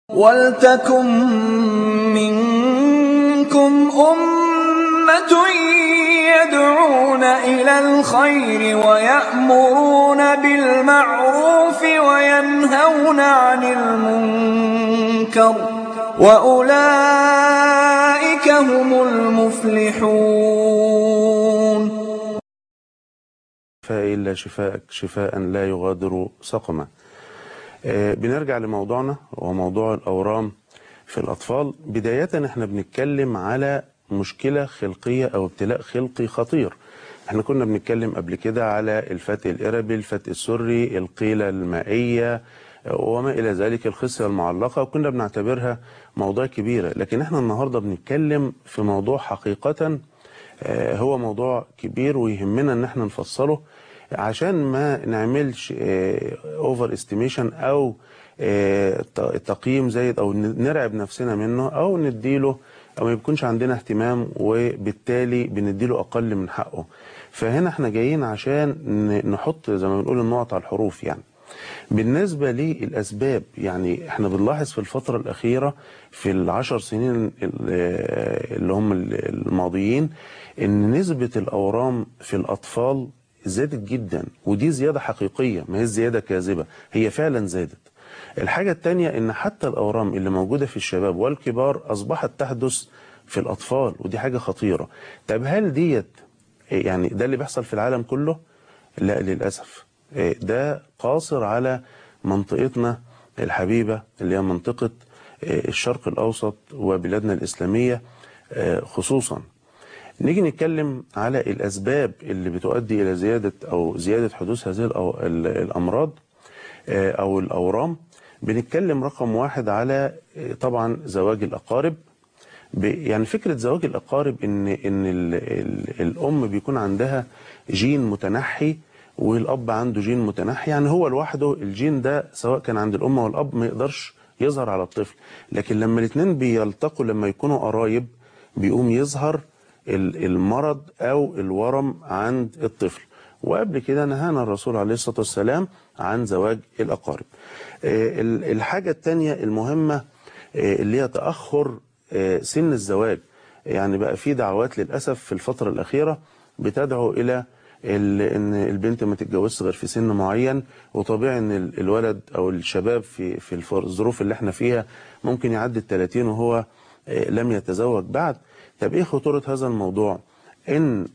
وَلْتَكُن مِّنكُمْ أُمَّةٌ يَدْعُونَ إِلَى الْخَيْرِ وَيَأْمُرُونَ بِالْمَعْرُوفِ وَيَنْهَوْنَ عَنِ الْمُنكَرِ ۚ وَأُولَٰئِكَ هُمُ الْمُفْلِحُونَ. إلا شفاءك شفاء لا يغادر سقما. بنرجع لموضوعنا وموضوع الأورام في الأطفال. بداية احنا بنتكلم على مشكلة خلقية أو ابتلاء خلقي خطير. احنا كنا بنتكلم قبل كده على الفتق الإربي، الفتق السري، القيلة المائية وما إلى ذلك، الخصية المعلقة، وكنا بنعتبرها موضوع كبيرة. لكن احنا النهاردة بنتكلم في موضوع حقيقة هو موضوع كبير ويهمنا ان احنا نفصله عشان ما نعملش اوفر استيميشن او تقييم زايد او نرعب نفسنا منه او نديله او ما يكونش عندنا اهتمام وبالتالي بنديله اقل من حقه. فهنا احنا جايين عشان نحط زي ما بنقول النقط على الحروف. يعني بالنسبة للأسباب، يعني احنا بنلاحظ في الفترة الأخيرة في ال10 سنين اللي هم الماضيين ان نسبة الأورام في الأطفال زادت جدا، ودي زيادة حقيقية ما هي زيادة كاذبة، هي فعلا زادت. الحاجة التانية ان حتى الأورام اللي موجودة في الشباب والكبار أصبحت تحدث في الأطفال، ودي حاجة خطيرة. طب هل ديت يعني ده اللي بيحصل في العالم كله؟ لا للأسف، ده قاصر على منطقتنا الحبيبة اللي هي منطقة الشرق الأوسط وبلادنا الإسلامية خصوصا. نيجي نتكلم على الأسباب اللي بتؤدي إلى زيادة حدوث هذه الأمراض أو الأورام. بنتكلم رقم واحد على طبعا زواج الأقارب. يعني فكرة زواج الأقارب إن الأم بيكون عندها جين متنحي والأب عنده جين متنحي، يعني هو لوحده الجين ده سواء كان عند الأم والأب ما يقدرش يظهر على الطفل، لكن لما الاثنين بيلتقوا لما يكونوا قرايب بيقوم يظهر المرض أو الورم عند الطفل. وقبل كده نهانا الرسول عليه الصلاة والسلام عن زواج الأقارب. الحاجة الثانية المهمة اللي هي تأخر سن الزواج. يعني بقى في دعوات للأسف في الفترة الأخيرة بتدعو إلى ان البنت ما تتجوزش غير في سن معين، وطبيعي ان الولد او الشباب في الظروف اللي احنا فيها ممكن يعدي ال30 وهو لم يتزوج بعد. طب ايه خطورة هذا الموضوع؟ ان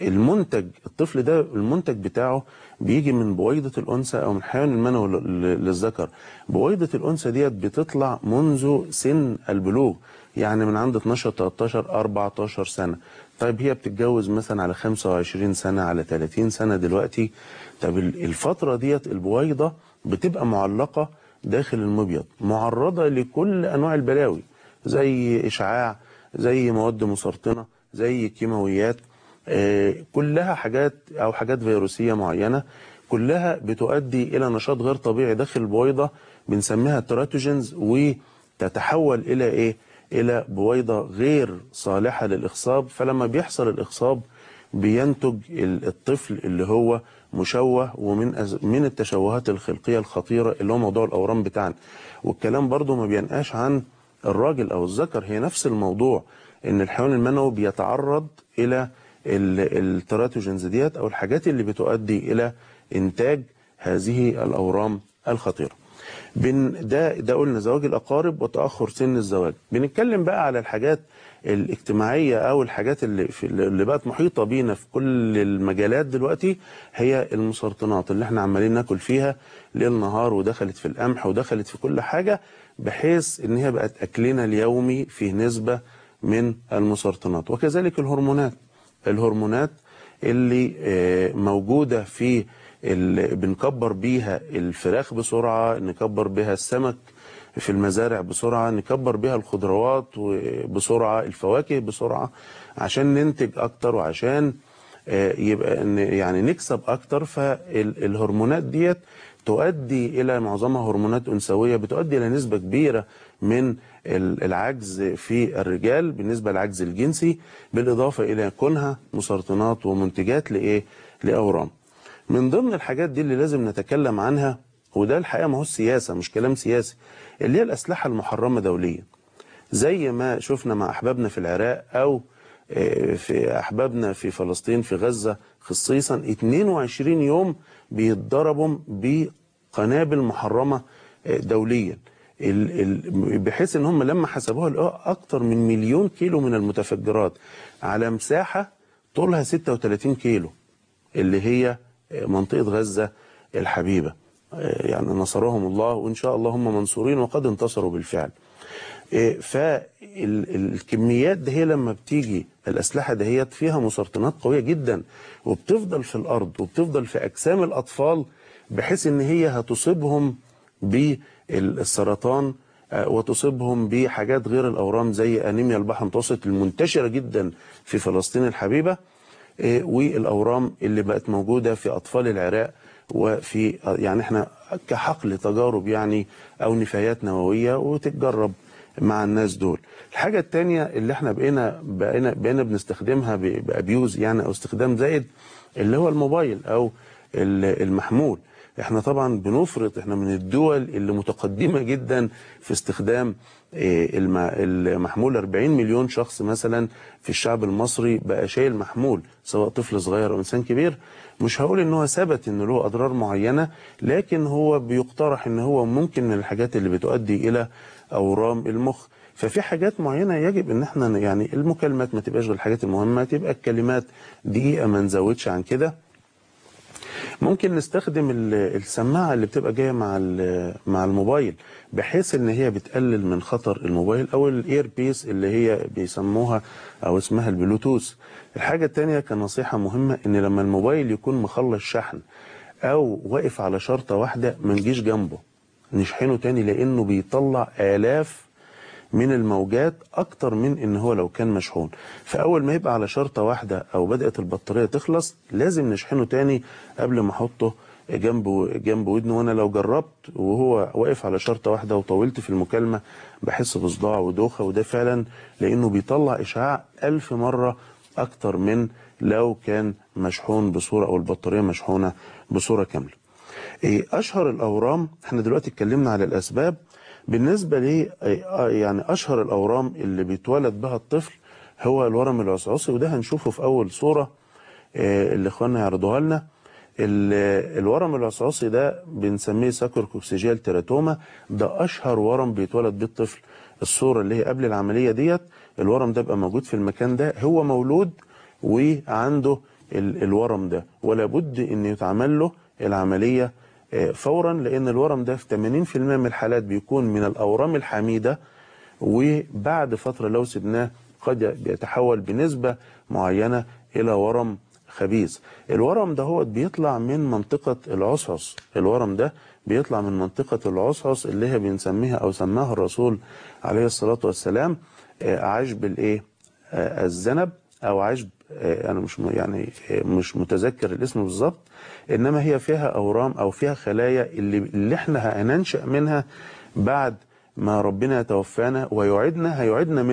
الطفل ده المنتج بتاعه بيجي من بويضة الأنثى أو من حيوان المنوي للذكر. بويضة الأنثى ديت بتطلع منذ سن البلوغ، يعني من عند 12 13 14 سنة. طيب هي بتتجوز مثلا على 25 سنة على 30 سنة دلوقتي. طب الفترة ديت البويضة بتبقى معلقة داخل المبيض، معرضة لكل أنواع البلاوي زي إشعاع، زي مواد مسرطنة، زي كيماويات، كلها حاجات أو حاجات فيروسية معينة، كلها بتؤدي إلى نشاط غير طبيعي داخل البويضة بنسميها تراتوجينز، وتتحول إلى إيه؟ إلى بويضة غير صالحة للإخصاب. فلما بيحصل الإخصاب بينتج الطفل اللي هو مشوه، ومن التشوهات الخلقية الخطيرة اللي هو موضوع الأورام بتاعنا. والكلام برضو ما بينقاش عن الراجل أو الذكر، هي نفس الموضوع، إن الحيوان المنوي بيتعرض إلى التراتوجينز ديت أو الحاجات اللي بتؤدي إلى إنتاج هذه الأورام الخطيرة. ده قلنا زواج الأقارب وتأخر سن الزواج. بنتكلم بقى على الحاجات الاجتماعية أو الحاجات اللي بقت محيطة بينا في كل المجالات دلوقتي، هي المسرطنات اللي احنا عمالين ناكل فيها ليل نهار، ودخلت في القمح ودخلت في كل حاجة، بحيث ان هي بقت أكلنا اليومي فيه نسبة من المسرطنات. وكذلك الهرمونات اللي موجودة في بنكبر بيها الفراخ بسرعة، نكبر بيها السمك في المزارع بسرعة، نكبر بيها الخضروات بسرعة، الفواكه بسرعة، عشان ننتج أكتر وعشان يبقى يعني نكسب أكتر. فالهرمونات ديت تؤدي إلى معظمها هرمونات أنثوية، بتؤدي إلى نسبة كبيرة من العجز في الرجال بالنسبة للعجز الجنسي، بالإضافة إلى كونها مسرطنات ومنتجات لأورام. من ضمن الحاجات دي اللي لازم نتكلم عنها وده الحقيقة ما هو السياسة، مش كلام سياسي، اللي هي الأسلحة المحرمة دوليا، زي ما شفنا مع أحبابنا في العراق أو في أحبابنا في فلسطين في غزة خصيصا 22 يوم بيتضربوا بقنابل محرمة دوليا، بحيث ان هم لما حسبوها لقوا اكتر من 1,000,000 كيلو من المتفجرات على مساحة طولها 36 كيلو اللي هي منطقة غزة الحبيبة. يعني نصرهم الله وإن شاء الله هم منصورين وقد انتصروا بالفعل. فالكميات ده هي لما بتيجي الأسلحة دهيت فيها مسرطنات قوية جدا وبتفضل في الأرض وبتفضل في أجسام الأطفال، بحيث إن هي هتصيبهم بالسرطان وتصيبهم بحاجات غير الأورام زي أنيميا البحر المتوسط المنتشرة جدا في فلسطين الحبيبة، والأورام اللي بقت موجودة في أطفال العراق، وفي يعني احنا كحقل تجارب يعني أو نفايات نووية وتتجرب مع الناس دول. الحاجة التانية اللي احنا بقينا بنستخدمها بأبيوز يعني أو استخدام زائد، اللي هو الموبايل أو المحمول. احنا طبعا بنفرط، احنا من الدول اللي متقدمة جدا في استخدام المحمول. 40 مليون شخص مثلا في الشعب المصري بقى شايل محمول، سواء طفل صغير او انسان كبير. مش هقول ان هو ثبت ان له اضرار معينة، لكن هو بيقترح ان هو ممكن من الحاجات اللي بتؤدي الى اورام المخ. ففي حاجات معينة يجب ان احنا يعني المكالمات ما تبقاش غير الحاجات المهمة، تبقى الكلمات دقيقة ما نزودش عن كده. ممكن نستخدم السماعة اللي بتبقى جاية مع الموبايل، بحيث ان هي بتقلل من خطر الموبايل، او الاير بيس اللي هي بيسموها او اسمها البلوتوث. الحاجة التانية كنصيحة مهمة، ان لما الموبايل يكون مخلص شحن او واقف على شرطة واحدة ما نجيش جنبه، نشحنه تاني، لانه بيطلع آلاف من الموجات اكتر من ان هو لو كان مشحون. فاول ما يبقى على شرطة واحدة او بدأت البطارية تخلص لازم نشحنه تاني قبل ما احطه جنب ودنه. وانا لو جربت وهو واقف على شرطة واحدة وطولت في المكالمة بحس بصداع ودوخة، وده فعلا لانه بيطلع اشعاع 1000 مرة اكتر من لو كان مشحون بصورة او البطارية مشحونة بصورة كاملة. اشهر الاورام، احنا دلوقتي اتكلمنا على الاسباب. بالنسبة لي يعني أشهر الأورام اللي بيتولد بها الطفل هو الورم العصعصي، وده هنشوفه في أول صورة اللي إخواننا يعرضوها لنا. الورم العصعصي ده بنسميه ساكروكوكسيجيال تيراتوما، ده أشهر ورم بيتولد به الطفل. الصورة اللي هي قبل العملية ديت، الورم ده بقى موجود في المكان ده، هو مولود وعنده الورم ده، ولا بد إن يتعمل له العملية فورا، لان الورم ده في 80% من الحالات بيكون من الاورام الحميده، وبعد فتره لو سبناه قد يتحول بنسبه معينه الى ورم خبيث. الورم ده هو بيطلع من منطقه العصعص، الورم ده بيطلع من منطقه العصعص اللي هي بنسميها او سماها الرسول عليه الصلاه والسلام عشب الايه الذنب او عشب، انا مش متذكر الاسم بالظبط، انما هي فيها اورام او فيها خلايا اللي احنا هننشأ منها بعد ما ربنا يتوفانا هيعيدنا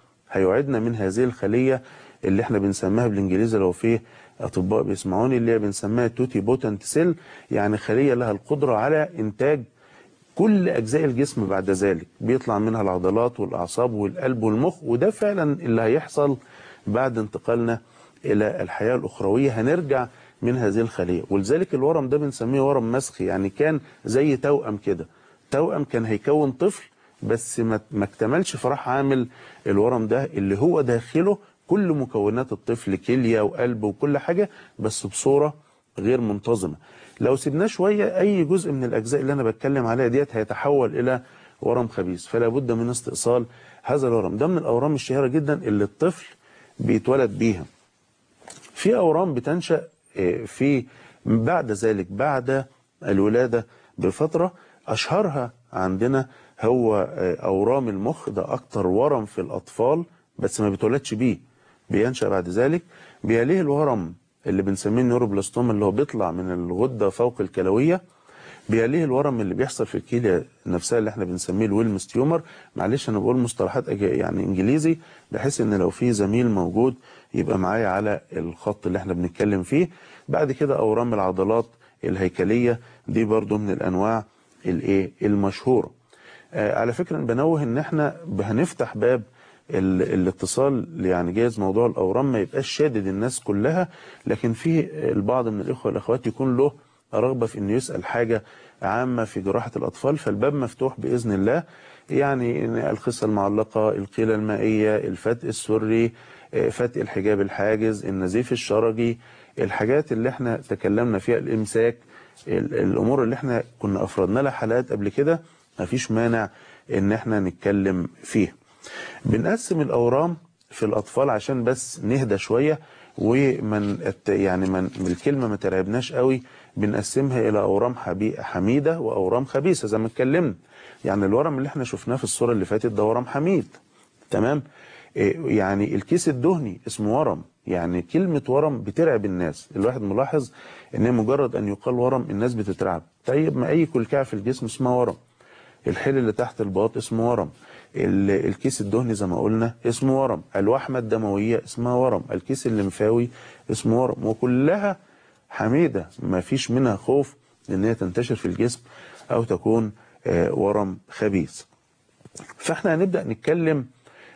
من هذه الخلية اللي احنا بنسميها بالانجليزي، لو فيه اطباء بيسمعوني، اللي هي بنسميها توتي بوتنت سيل، يعني خلية لها القدرة على انتاج كل اجزاء الجسم بعد ذلك، بيطلع منها العضلات والاعصاب والقلب والمخ. وده فعلا اللي هيحصل بعد انتقالنا الى الحياة الاخروية، هنرجع من هذه الخلية. ولذلك الورم ده بنسميه ورم مسخي، يعني كان زي توأم كده، توأم كان هيكون طفل بس ما اكتملش، فراح عامل الورم ده اللي هو داخله كل مكونات الطفل، كلية وقلب وكل حاجة، بس بصورة غير منتظمة. لو سيبناه شوية اي جزء من الاجزاء اللي انا بتكلم عليها ديت هيتحول الى ورم خبيث، فلا بد من استئصال هذا الورم. ده من الاورام الشهيرة جدا اللي الطفل بيتولد بيها. في اورام بتنشأ في بعد ذلك بعد الولادة بفترة، اشهرها عندنا هو اورام المخ، ده اكتر ورم في الاطفال بس ما بيتولدش بيه، بينشأ بعد ذلك. بيليه الورم اللي بنسميه النيوروبلاستوما اللي هو بيطلع من الغدة فوق الكلوية. بيليه الورم اللي بيحصل في الكلية نفسها اللي احنا بنسميه الويلمز تيومر. معلش انا بقول مصطلحات يعني انجليزي بحيث ان لو في زميل موجود يبقى معايا على الخط اللي احنا بنتكلم فيه. بعد كده اورام العضلات الهيكلية، دي برضو من الانواع المشهورة. على فكرة بنوه ان احنا هنفتح باب الاتصال، يعني جايز موضوع الاورام ما يبقاش شادد الناس كلها، لكن في البعض من الاخوة والاخوات يكون له رغبة في انه يسأل حاجة عامة في جراحة الاطفال، فالباب مفتوح باذن الله. يعني الخصة المعلقة، القيلة المائية، الفتق السري، فتق الحجاب الحاجز، النزيف الشرجي، الحاجات اللي احنا تكلمنا فيها، الامساك، الامور اللي احنا كنا افردنا لها حلقات قبل كده، مفيش مانع ان احنا نتكلم فيها. بنقسم الاورام في الاطفال عشان بس نهدى شويه ومن يعني من الكلمه ما ترعبناش قوي. بنقسمها الى اورام حميده واورام خبيثه زي ما اتكلمنا. يعني الورم اللي احنا شفناه في الصوره اللي فاتت ده ورم حميد، تمام. يعني الكيس الدهني اسمه ورم. يعني كلمة ورم بترعب الناس، الواحد ملاحظ ان مجرد ان يقال ورم الناس بتترعب. طيب ما اي كلكعة في الجسم اسمها ورم. الحل اللي تحت الباط اسمه ورم، الكيس الدهني زي ما قلنا اسمه ورم، الوحمة الدموية اسمها ورم، الكيس الليمفاوي اسمه ورم، وكلها حميدة ما فيش منها خوف ان هي تنتشر في الجسم او تكون ورم خبيث. فاحنا هنبدأ نتكلم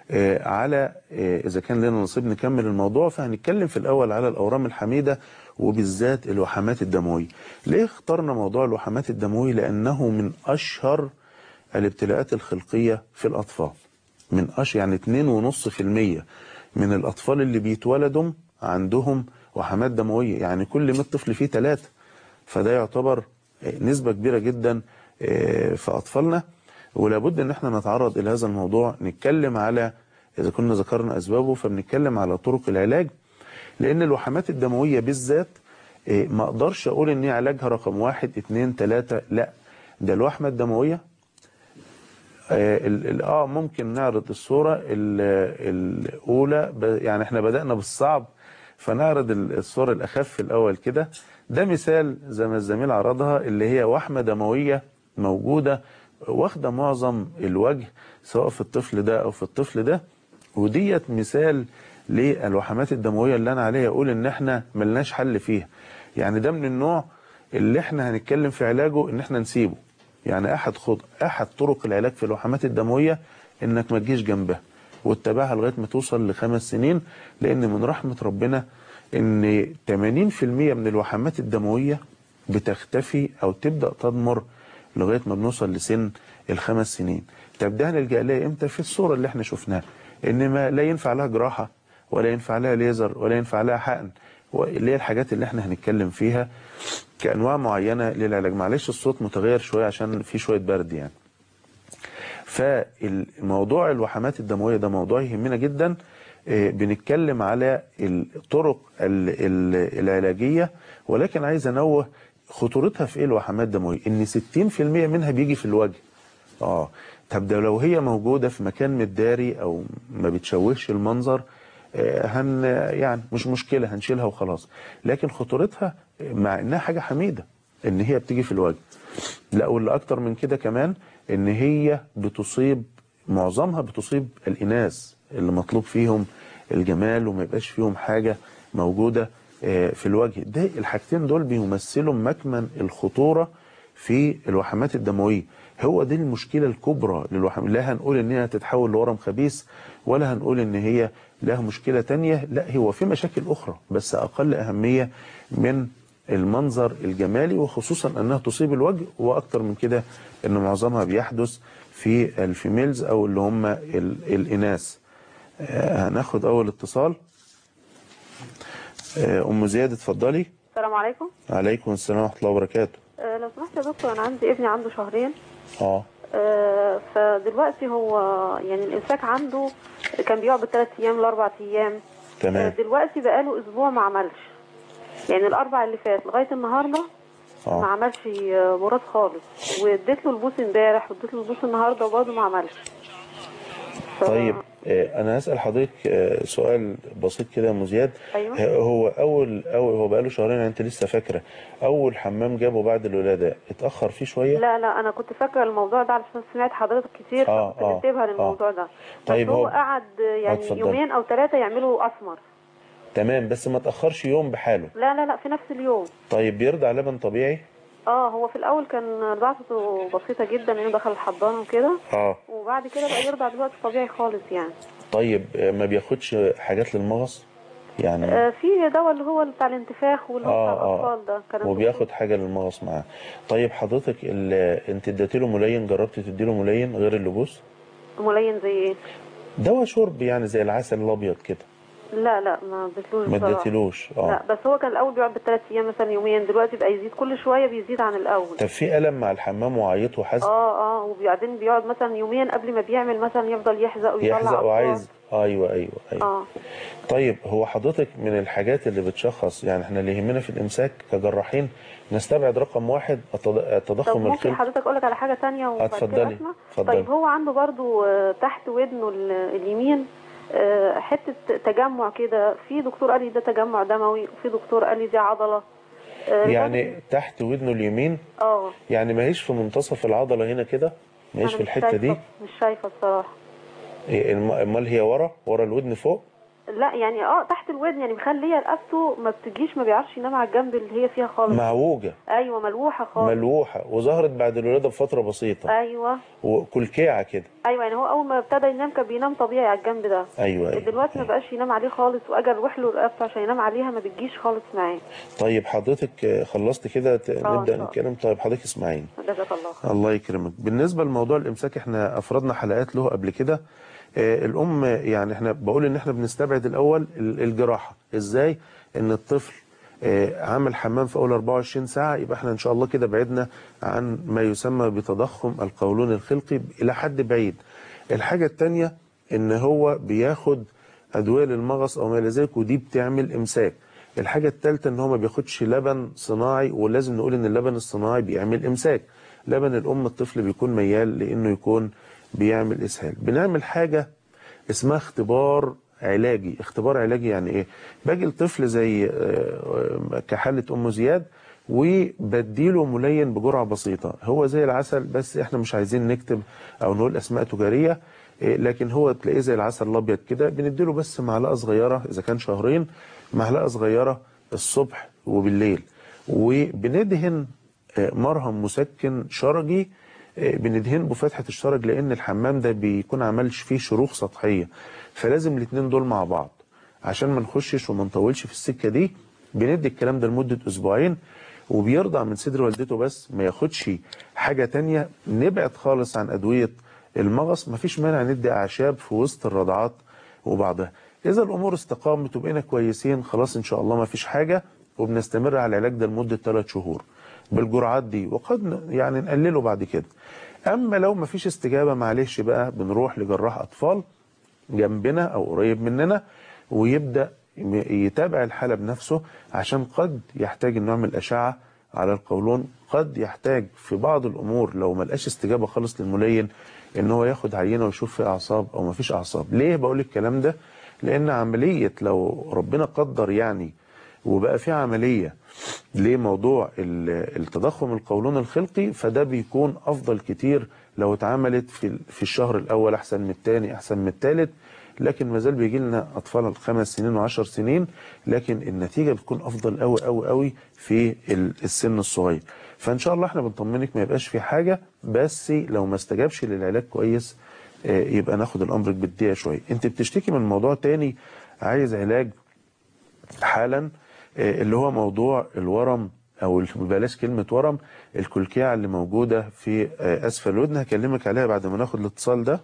على إذا كان لنا نصيب نكمل الموضوع، فهنتكلم في الأول على الأورام الحميدة وبالذات الوحمات الدموية. ليه اخترنا موضوع الوحمات الدموية؟ لأنه من أشهر الابتلاءات الخلقية في الأطفال. من أشهر، يعني 2.5% من الأطفال اللي بيتولدوا عندهم وحمات دموية، يعني كل 100 طفل فيه 3. فده يعتبر نسبة كبيرة جدا في أطفالنا، ولابد ان احنا نتعرض الى هذا الموضوع، نتكلم على اذا كنا ذكرنا اسبابه فبنتكلم على طرق العلاج. لان الوحمات الدموية بالذات ما اقدرش اقول ان علاجها رقم 1 2 3، لا، ده الوحمة الدموية ممكن نعرض الصورة الاولى، يعني احنا بدأنا بالصعب فنعرض الصورة الاخف الاول كده. ده مثال زي ما الزميل عرضها، اللي هي وحمة دموية موجودة واخدة معظم الوجه سواء في الطفل ده او في الطفل ده، وديت مثال للوحمات الدموية اللي انا عليها اقول ان احنا ملناش حل فيها. يعني ده من النوع اللي احنا هنتكلم في علاجه ان احنا نسيبه. يعني احد طرق العلاج في الوحمات الدموية انك ما تجيش جنبها وتتابعها لغاية ما توصل ل5 سنين، لان من رحمة ربنا ان 80% من الوحمات الدموية بتختفي او تبدأ تضمر لغاية ما بنوصل لسن ال5 سنين. طب ده هنلجأ لها امتى؟ في الصورة اللي احنا شفناها، ان ما لا ينفع لها جراحة ولا ينفع لها ليزر ولا ينفع لها حقن، اللي هي الحاجات اللي احنا هنتكلم فيها كأنواع معينة للعلاج. معلش الصوت متغير شوية عشان في شوية برد يعني. فالموضوع الوحمات الدموية ده موضوع يهمنا جدا. بنتكلم على الطرق العلاجية، ولكن عايز انوه خطورتها في ايه الوحمات الدمويه؟ ان 60% منها بيجي في الوجه. طب ده لو هي موجوده في مكان متداري او ما بتشوهش المنظر، يعني مش مشكله، هنشيلها وخلاص. لكن خطورتها مع انها حاجه حميده ان هي بتيجي في الوجه، لا، واللي اكتر من كده كمان ان هي بتصيب، معظمها بتصيب الاناث اللي مطلوب فيهم الجمال وما يبقاش فيهم حاجه موجوده في الوجه. ده الحاجتين دول بيمثلوا مكمن الخطورة في الوحمات الدموية. هو دي المشكلة الكبرى للوحمات. لا هنقول ان هي تتحول لورم خبيث ولا هنقول ان هي لها مشكلة تانية، لا، هو في مشاكل اخرى بس اقل اهمية من المنظر الجمالي، وخصوصا انها تصيب الوجه، واكتر من كده ان معظمها بيحدث في الفيميلز او اللي هم الاناث. هناخد اول اتصال. ام زياد اتفضلي. السلام عليكم. عليكم السلام ورحمه الله وبركاته. لو سمحت يا دكتور، انا عندي ابني عنده شهرين. اه فدلوقتي هو يعني الامساك عنده كان بيقعد ب3 ايام ل4 ايام. تمام. دلوقتي بقاله اسبوع ما عملش، يعني الاربع اللي فات لغايه النهارده ما عملش مراد خالص، واديت له البوس امبارح واديت له البوس النهارده وبرضه ما عملش. طيب انا هسأل حضرتك سؤال بسيط كده يا ام زياد. أيوة. هو بقاله شهرين، انت لسه فاكره اول حمام جابه بعد الولاده اتاخر فيه شويه؟ لا انا كنت فاكره الموضوع ده علشان سمعت حضرتك كتير فكنت منتبهه للموضوع ده. طيب بس هو قعد يعني يومين او 3 يعملوا اسمر. تمام، بس ما تاخرش يوم بحاله؟ لا في نفس اليوم. طيب بيرضع لبن طبيعي؟ هو في الاول كان رضاعته بسيطه جدا لانه دخل الحضانه وكده. وبعد كده بقى يرضع دلوقتي طبيعي خالص يعني. طيب ما بياخدش حاجات للمغص يعني؟ في دواء اللي هو بتاع الانتفاخ واللي هو بتاع الاطفال ده كان وبياخد حاجه للمغص معاه. طيب حضرتك انت اديتيله ملين، جربت تديله ملين غير اللبوس؟ ملين زي ايه؟ دواء شرب يعني زي العسل الابيض كده. لا ما اديتلوش ما بصراحه. اديتلوش. لا بس هو كان الاول بيقعد بالثلاث ايام مثلا يوميا، دلوقتي بقى يزيد كل شويه، بيزيد عن الاول. طب في الم مع الحمام وعيط وحزن؟ وبعدين بيقعد مثلا يوميا قبل ما بيعمل مثلا يفضل يحزق ويطلع يحزق وعايز. ايوه. طيب هو حضرتك من الحاجات اللي بتشخص، يعني احنا اللي يهمنا في الامساك كجراحين نستبعد رقم واحد التضخم طب ممكن الخلقي. حضرتك اقول لك على حاجه ثانيه وبعد كده اسمع؟ طيب هو عنده برضو تحت ودنه اليمين حته تجمع كده، في دكتور قال لي ده تجمع دموي، وفي دكتور قال لي دي عضله. يعني تحت ودنه اليمين؟ يعني ما هيش في منتصف العضله هنا كده؟ ما هيش في الحته دي؟ مش شايفه الصراحه. امال هي ورا الودن فوق؟ لا يعني تحت الودن، يعني مخليه رقبته ما بتجيش، ما بيعرفش ينام على الجنب اللي هي فيها خالص. معوجه. ايوه ملوحه خالص. ملوحه وظهرت بعد الولاده بفتره بسيطه. ايوه. وكلكيعه كده. ايوه يعني هو اول ما ابتدى ينام كان بينام طبيعي على الجنب ده. ايوه. دلوقتي ما بقاش ينام عليه خالص، واجي اروح له رقبته عشان ينام عليها ما بتجيش خالص معاه. طيب حضرتك خلصت كده نبدا نتكلم. طيب حضرتك اسمعيني. جزاك الله خير. الله يكرمك. بالنسبه لموضوع الامساك احنا افردنا حلقات له قبل كده. الام يعني احنا بقول ان احنا بنستبعد الاول الجراحه. ازاي؟ ان الطفل عمل حمام في اول 24 ساعه، يبقى احنا ان شاء الله كده بعدنا عن ما يسمى بتضخم القولون الخلقي الى حد بعيد. الحاجه الثانيه ان هو بياخد ادويه للمغص او ما الى ذلك، ودي بتعمل امساك. الحاجه الثالثه ان هو ما بياخدش لبن صناعي، ولازم نقول ان اللبن الصناعي بيعمل امساك. لبن الام الطفل بيكون ميال لانه يكون بيعمل اسهال. بنعمل حاجه اسمها اختبار علاجي. اختبار علاجي يعني ايه؟ باجي الطفل زي كحاله ام زياد وبديله ملين بجرعه بسيطه، هو زي العسل بس احنا مش عايزين نكتب او نقول اسماء تجاريه، لكن هو تلاقيه زي العسل الابيض كده. بنديله بس معلقه صغيره اذا كان شهرين، معلقه صغيره الصبح وبالليل. وبندهن مرهم مسكن شرجي، بندهن بفتحه الشرج لان الحمام ده بيكون عملش فيه شروخ سطحيه، فلازم الاثنين دول مع بعض عشان ما نخشش وما نطولش في السكه دي. بندي الكلام ده لمده اسبوعين، وبيرضع من صدر والدته بس ما ياخدش حاجه تانية. نبعد خالص عن ادويه المغص. مفيش مانع ندي اعشاب في وسط الرضعات وبعضها. اذا الامور استقامت وبقينا كويسين خلاص ان شاء الله مفيش حاجه، وبنستمر على العلاج ده لمده 3 شهور بالجرعات دي، وقد يعني نقلله بعد كده. اما لو مفيش استجابه معلش بقى بنروح لجراح اطفال جنبنا او قريب مننا، ويبدا يتابع الحاله بنفسه، عشان قد يحتاج انه يعمل اشعه على القولون، قد يحتاج في بعض الامور لو ما لقاش استجابه خالص للملين ان هو ياخد عينه ويشوف فيها اعصاب او ما فيش اعصاب. ليه بقول الكلام ده؟ لان عمليه لو ربنا قدر يعني وبقى في عمليه لموضوع التضخم القولون الخلقي، فده بيكون افضل كتير لو اتعملت في الشهر الاول، احسن من الثاني، احسن من الثالث. لكن ما زال بيجي لنا اطفال 5 سنين و10 سنين، لكن النتيجه بتكون افضل قوي قوي قوي في السن الصغير. فان شاء الله احنا بنطمنك ما يبقاش في حاجه، بس لو ما استجابش للعلاج كويس يبقى ناخد الامر بجديه شويه. انت بتشتكي من موضوع تاني عايز علاج حالا، اللي هو موضوع الورم، او بلاش كلمه ورم، الكلكيعه اللي موجوده في اسفل الودن. هكلمك عليها بعد ما ناخد الاتصال ده.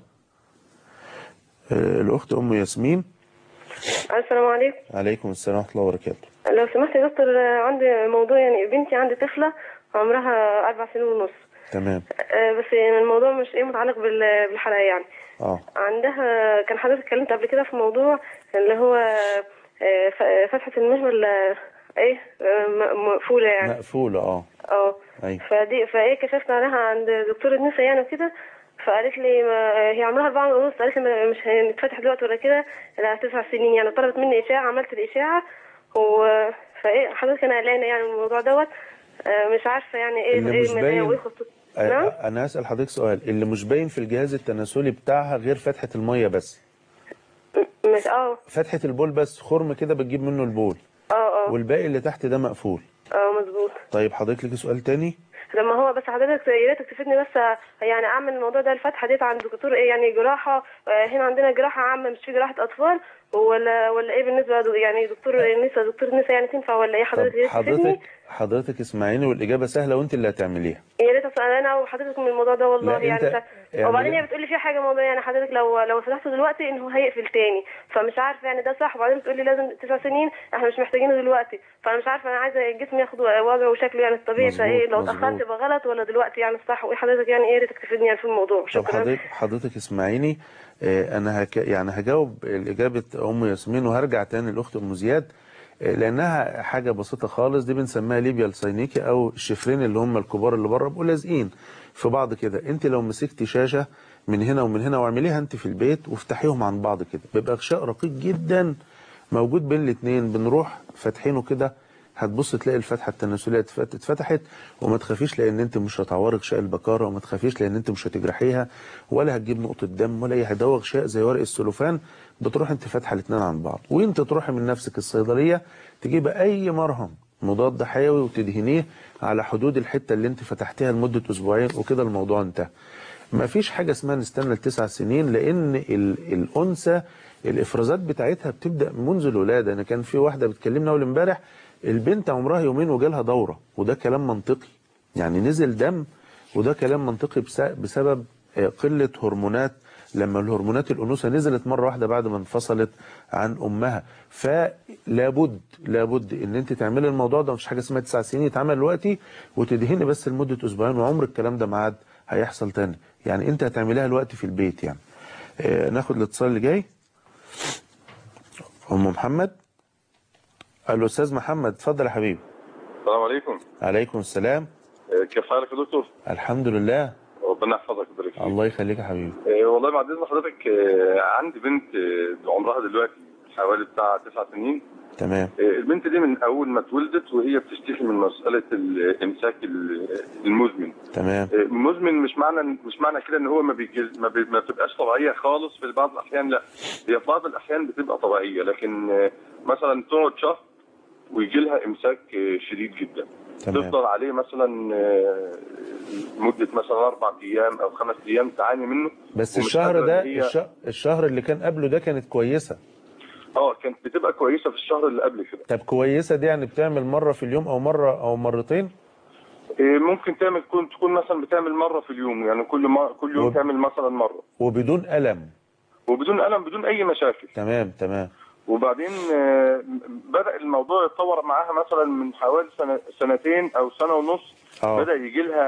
الاخت ام ياسمين. السلام عليكم. عليكم السلام ورحمه الله وبركاته. لو سمحت يا دكتور، عندي موضوع، يعني بنتي عندي طفله عمرها 4 سنين ونص. تمام. بس يعني الموضوع مش متعلق بالحلقه يعني. عندها، كان حضرتك اتكلمت قبل كده في موضوع اللي هو فتحه المجمل مقفوله يعني. مقفوله. ايوه. فايه كشفت عليها عند دكتور النساء يعني وكده، فقالت لي هي عمرها 4 ونص، قالت لي مش هنتفتح دلوقتي ولا كده، لها 9 سنين يعني. طلبت مني اشاعه، عملت الاشاعه فايه حضرتك انا قلقانه يعني من الموضوع دوت، مش عارفه يعني ايه اللي مش باين. وايه خطته. نعم؟ انا هسأل حضرتك سؤال. اللي مش باين في الجهاز التناسلي بتاعها غير فتحه الميه بس؟ مش فتحه البول بس، خرم كده بتجيب منه البول. والباقي اللي تحت ده مقفول. مظبوط. طيب حضرتك ليكي سؤال تاني؟ لما هو بس حضرتك يا ريتك تفيدني بس، يعني اعمل الموضوع ده الفتحه ديت عند دكتور ايه، يعني جراحه هنا عندنا جراحه عامه مش في جراحه اطفال، ولا ايه بالنسبه يعني دكتور النساء يعني تنفع ولا ايه؟ حضرتك يا ريت تفيدني. حضرتك اسمعيني والاجابه سهله وانت اللي هتعمليها. يا ريت اسال انا وحضرتك من الموضوع ده والله يعني. وبعدين هي يعني بتقول لي في حاجه موضوع يعني حضرتك لو فتحته دلوقتي ان هو هيقفل تاني، فمش عارفه يعني ده صح. وبعدين بتقول لي لازم 9 سنين احنا مش محتاجينه دلوقتي، فانا مش عارفه انا عايزه الجسم ياخد وضعه وشكله يعني الطبيعي، فايه لو اتاخرت يبقى غلط ولا دلوقتي يعني الصح؟ وايه حضرتك يعني ايه ريتك تفيدني يعني في الموضوع. شكرا. طب حضرتك اسمعيني، انا يعني هجاوب الاجابه ام ياسمين وهرجع تاني لاخت ام زياد، لانها حاجه بسيطه خالص. دي بنسميها ليبيا الساينيكي او الشفرين اللي هم الكبار اللي بره بيبقوا لازقين في بعض كده. انت لو مسكتي شاشه من هنا ومن هنا واعمليها انت في البيت وافتحيهم عن بعض كده، بيبقى غشاء رقيق جدا موجود بين الاثنين، بنروح فاتحينه كده، هتبص تلاقي الفتحه التناسليه اتفتحت. وما تخافيش لان انت مش هتعوري غشاء البكاره، وما تخافيش لان انت مش هتجرحيها ولا هتجيب نقطه دم ولا اي حاجه. هو غشاء زي ورق السلوفان، بتروح انت فاتحه الاثنين عن بعض، وانت تروحي من نفسك الصيدليه تجيب اي مرهم مضاد حيوي وتدهنيه على حدود الحته اللي انت فتحتيها لمده اسبوعين، وكده الموضوع انتهى. ما فيش حاجه اسمها نستنى ل9 سنين، لان الانثى الافرازات بتاعتها بتبدا منذ الولاده. انا كان في واحده بتكلمنا اول امبارح البنت عمرها يومين وجالها دوره، وده كلام منطقي، يعني نزل دم، وده كلام منطقي بسبب قله هرمونات. لما الهرمونات الانوثه نزلت مره واحده بعد ما انفصلت عن امها، لابد ان انت تعملي الموضوع ده. مفيش حاجه اسمها 9 سنين، يتعمل دلوقتي وتدهني بس لمده اسبوعين، وعمر الكلام ده ما عاد هيحصل تاني. يعني انت هتعمليها دلوقتي في البيت يعني. ناخد الاتصال اللي جاي. ام محمد. الاستاذ محمد اتفضل يا حبيبي. السلام عليكم. عليكم السلام. كيف حالك يا دكتور؟ الحمد لله. ربنا يحفظك ويبارك فيك. الله يخليك يا حبيبي. والله بعد اذن حضرتك، عندي بنت عمرها دلوقتي حوالي بتاع 9 سنين. تمام. البنت دي من اول ما اتولدت وهي بتشتكي من مساله الامساك المزمن. تمام. مزمن مش معنى كده ان هو ما بتبقاش طبيعيه خالص في بعض الاحيان، لا هي في بعض الاحيان بتبقى طبيعيه، لكن مثلا تقعد شهر ويجي لها امساك شديد جدا. تمام. تفضل عليه مثلا مده مثلا 4 ايام او 5 ايام تعاني منه. بس الشهر ده الشهر اللي كان قبله ده كانت كويسه. كانت بتبقى كويسه في الشهر اللي قبل كده. طب كويسه دي يعني بتعمل مره في اليوم او مره او مرتين؟ ممكن تكون مثلا بتعمل مره في اليوم، يعني كل يوم تعمل مثلا مره وبدون الم. بدون اي مشاكل. تمام. وبعدين بدأ الموضوع يتطور معاها مثلا من حوالي سنتين او سنه ونص. بدأ يجي لها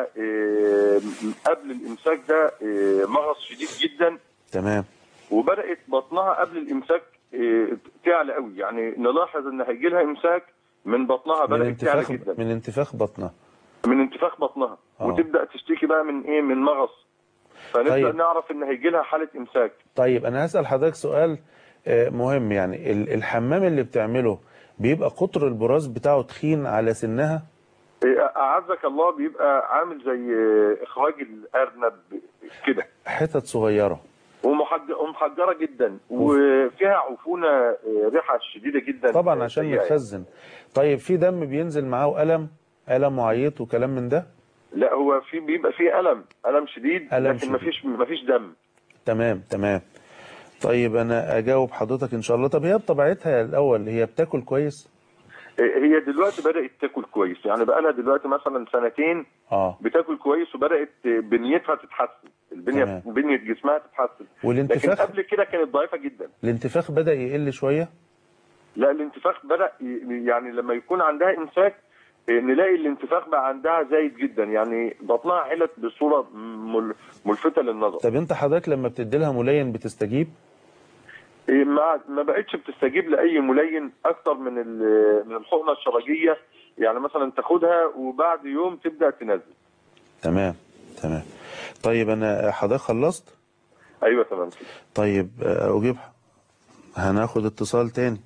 قبل الامساك ده مغص شديد جدا. تمام. وبدأت بطنها قبل الامساك تعلى قوي، يعني نلاحظ ان هيجي لها امساك من بطنها، بدأت تعلى جدا من انتفاخ بطنها. وتبدأ تشتكي بقى من ايه؟ من مغص. فنبدأ نعرف ان هيجي لها حالة امساك. طيب انا هسأل حضرتك سؤال مهم، يعني الحمام اللي بتعمله بيبقى قطر البراز بتاعه تخين على سنها؟ اعزك الله، بيبقى عامل زي اخراج الارنب كده، حتت صغيره ومحجره جدا، وفيها عفونه ريحه شديده جدا طبعا عشان متخزن. طيب في دم بينزل معاه والم وعيط وكلام من ده؟ لا، هو بيبقى فيه الم شديد، لكن مفيش دم. تمام. طيب انا اجاوب حضرتك ان شاء الله. طب هي بطبيعتها الاول هي بتاكل كويس؟ هي دلوقتي بدأت تاكل كويس، يعني بقى لها دلوقتي مثلا سنتين بتاكل كويس، وبدأت بنيتها تتحسن، بنية جسمها تتحسن. والانتفاخ لكن قبل كده كانت ضعيفة جدا. الانتفاخ بدأ يقل شوية؟ لا، الانتفاخ بدأ يعني لما يكون عندها امساك نلاقي الانتفاخ بقى عندها زايد جدا، يعني بطنها علت بصورة ملفتة للنظر. طب انت حضرتك لما بتدي لها ملين بتستجيب؟ ما بقتش بتستجيب لأي ملين أكتر من الحقنة الشرجية، يعني مثلا تاخدها وبعد يوم تبدأ تنزل. تمام. طيب أنا حضرتك خلصت؟ أيوة تمام. طيب أجيب، هناخد اتصال تاني.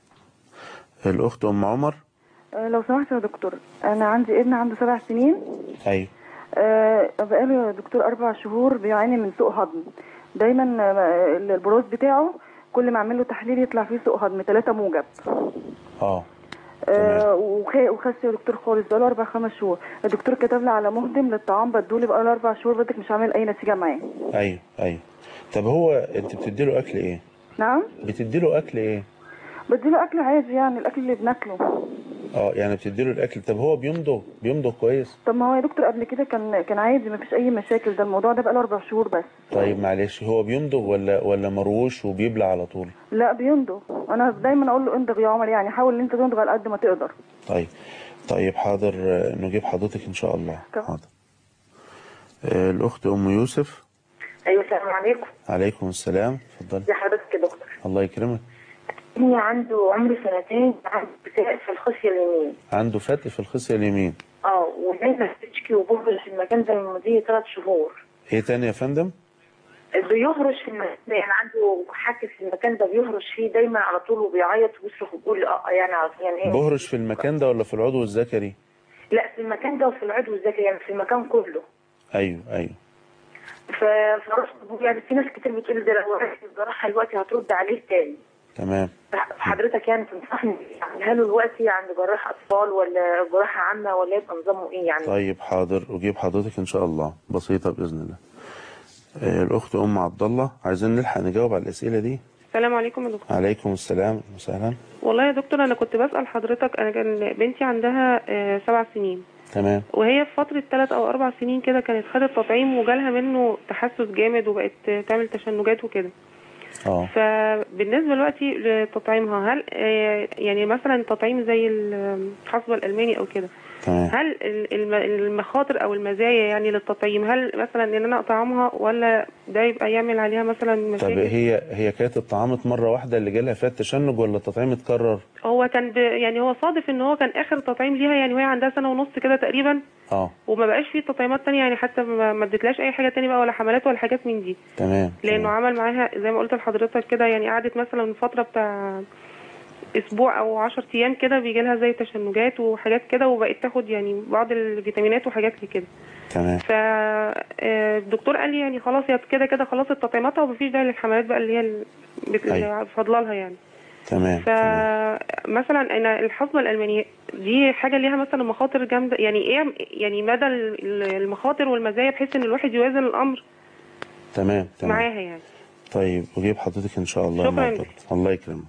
الأخت أم عمر. لو سمحت يا دكتور، أنا عندي ابن عنده 7 سنين. أيوة. بقاله يا دكتور 4 شهور بيعاني من سوء هضم، دايما البروز بتاعه كل ما اعمل له تحليل يطلع فيه سوء هضم 3 موجب. وخس يا دكتور خالص بقاله 4-5 شهور. الدكتور كتب لي على مهضم للطعام بدولي بقاله 4 شهور بدك مش عامل اي نتيجه معاه. ايوه. طب هو انت بتدي له اكل ايه؟ نعم بتدي له اكل ايه؟ بدي له اكل عادي يعني الاكل اللي بناكله. يعني بتدي له الاكل. طب هو بيمضغ كويس؟ طب ما هو يا دكتور قبل كده كان عادي ما فيش اي مشاكل. ده الموضوع ده بقاله 4 شهور بس. طيب معلش، هو بيمضغ ولا مروش وبيبلع على طول؟ لا بيمضغ. انا دايما اقول له امضغ يا عمر، يعني حاول ان انت تمضغ على قد ما تقدر. طيب حاضر، نجيب حضرتك ان شاء الله. حاضر. الاخت ام يوسف. ايوه السلام عليكم. عليكم السلام، اتفضلي. ازي حضرتك يا دكتور؟ الله يكرمك. ابني عنده عمر 2 سنين، عنده فتق في الخصيه اليمين. عنده فتق في الخصيه اليمين؟ ودايما بتشكي وبهرش في المكان ده من مدة 3 شهور. ايه تاني يا فندم؟ بيهرش في المكان ده، يعني عنده حك في المكان ده بيهرش فيه دايما على طول وبيعيط وبيصرخ وبيقول يعني ايه. بهرش في المكان ده ولا في العضو الذكري؟ لا في المكان ده وفي العضو الذكري، يعني في المكان كله. ايوه. فرحت يعني في ناس كتير بتقول ده لو رحت الجراحه دلوقتي هترد عليه تاني. تمام. حضرتك يعني تنصحني اعملها له دلوقتي عند جراح اطفال ولا جراحه عامه ولا يبقى نظامه ايه يعني؟ طيب حاضر، اجيب حضرتك ان شاء الله، بسيطه باذن الله. الاخت ام عبد الله، عايزين نلحق نجاوب على الاسئله دي. السلام عليكم يا دكتور. عليكم السلام وسهلا. والله يا دكتور انا كنت بسال حضرتك، انا كان بنتي عندها 7 سنين. تمام. وهي في فتره 3 أو 4 سنين كده كانت خدت تطعيم وجالها منه تحسس جامد وبقت تعمل تشنجات وكده. فبالنسبه دلوقتي لتطعيمها، هل يعني مثلا تطعيم زي الحصبه الالماني او كده، هل المخاطر او المزايا يعني للتطعيم، هل مثلا ان انا اطعمها ولا ده يبقى يعمل عليها مثلا مشاكل؟ طب هي كانت اتطعمت مره واحده اللي جالها فيها التشنج ولا التطعيم اتكرر؟ هو كان يعني هو صادف ان هو كان اخر تطعيم ليها يعني وهي عندها 1.5 سنة كده تقريبا. وما بقاش فيه تطعيمات تانية يعني، حتى ما اديتلاش اي حاجه تانية بقى ولا حملات ولا حاجات من دي. تمام. لانه عمل معاها زي ما قلت لحضرتك كده، يعني قعدت مثلا فتره بتاع اسبوع او 10 ايام كده بيجي لها زي تشنجات وحاجات كده، وبقت تاخد يعني بعض الفيتامينات وحاجات كده. تمام. فالدكتور قال لي يعني خلاص هي كده كده خلصت تطعيماتها ومفيش داعي للحملات بقى اللي هي فاضله لها يعني. تمام. فمثلا انا الحصبه الالمانيه دي حاجه ليها مثلا مخاطر جامده، يعني ايه يعني مدى المخاطر والمزايا بحيث ان الواحد يوازن الامر. تمام. معاها يعني. طيب اجيب حضرتك ان شاء الله. شكرا. الله يكرمك.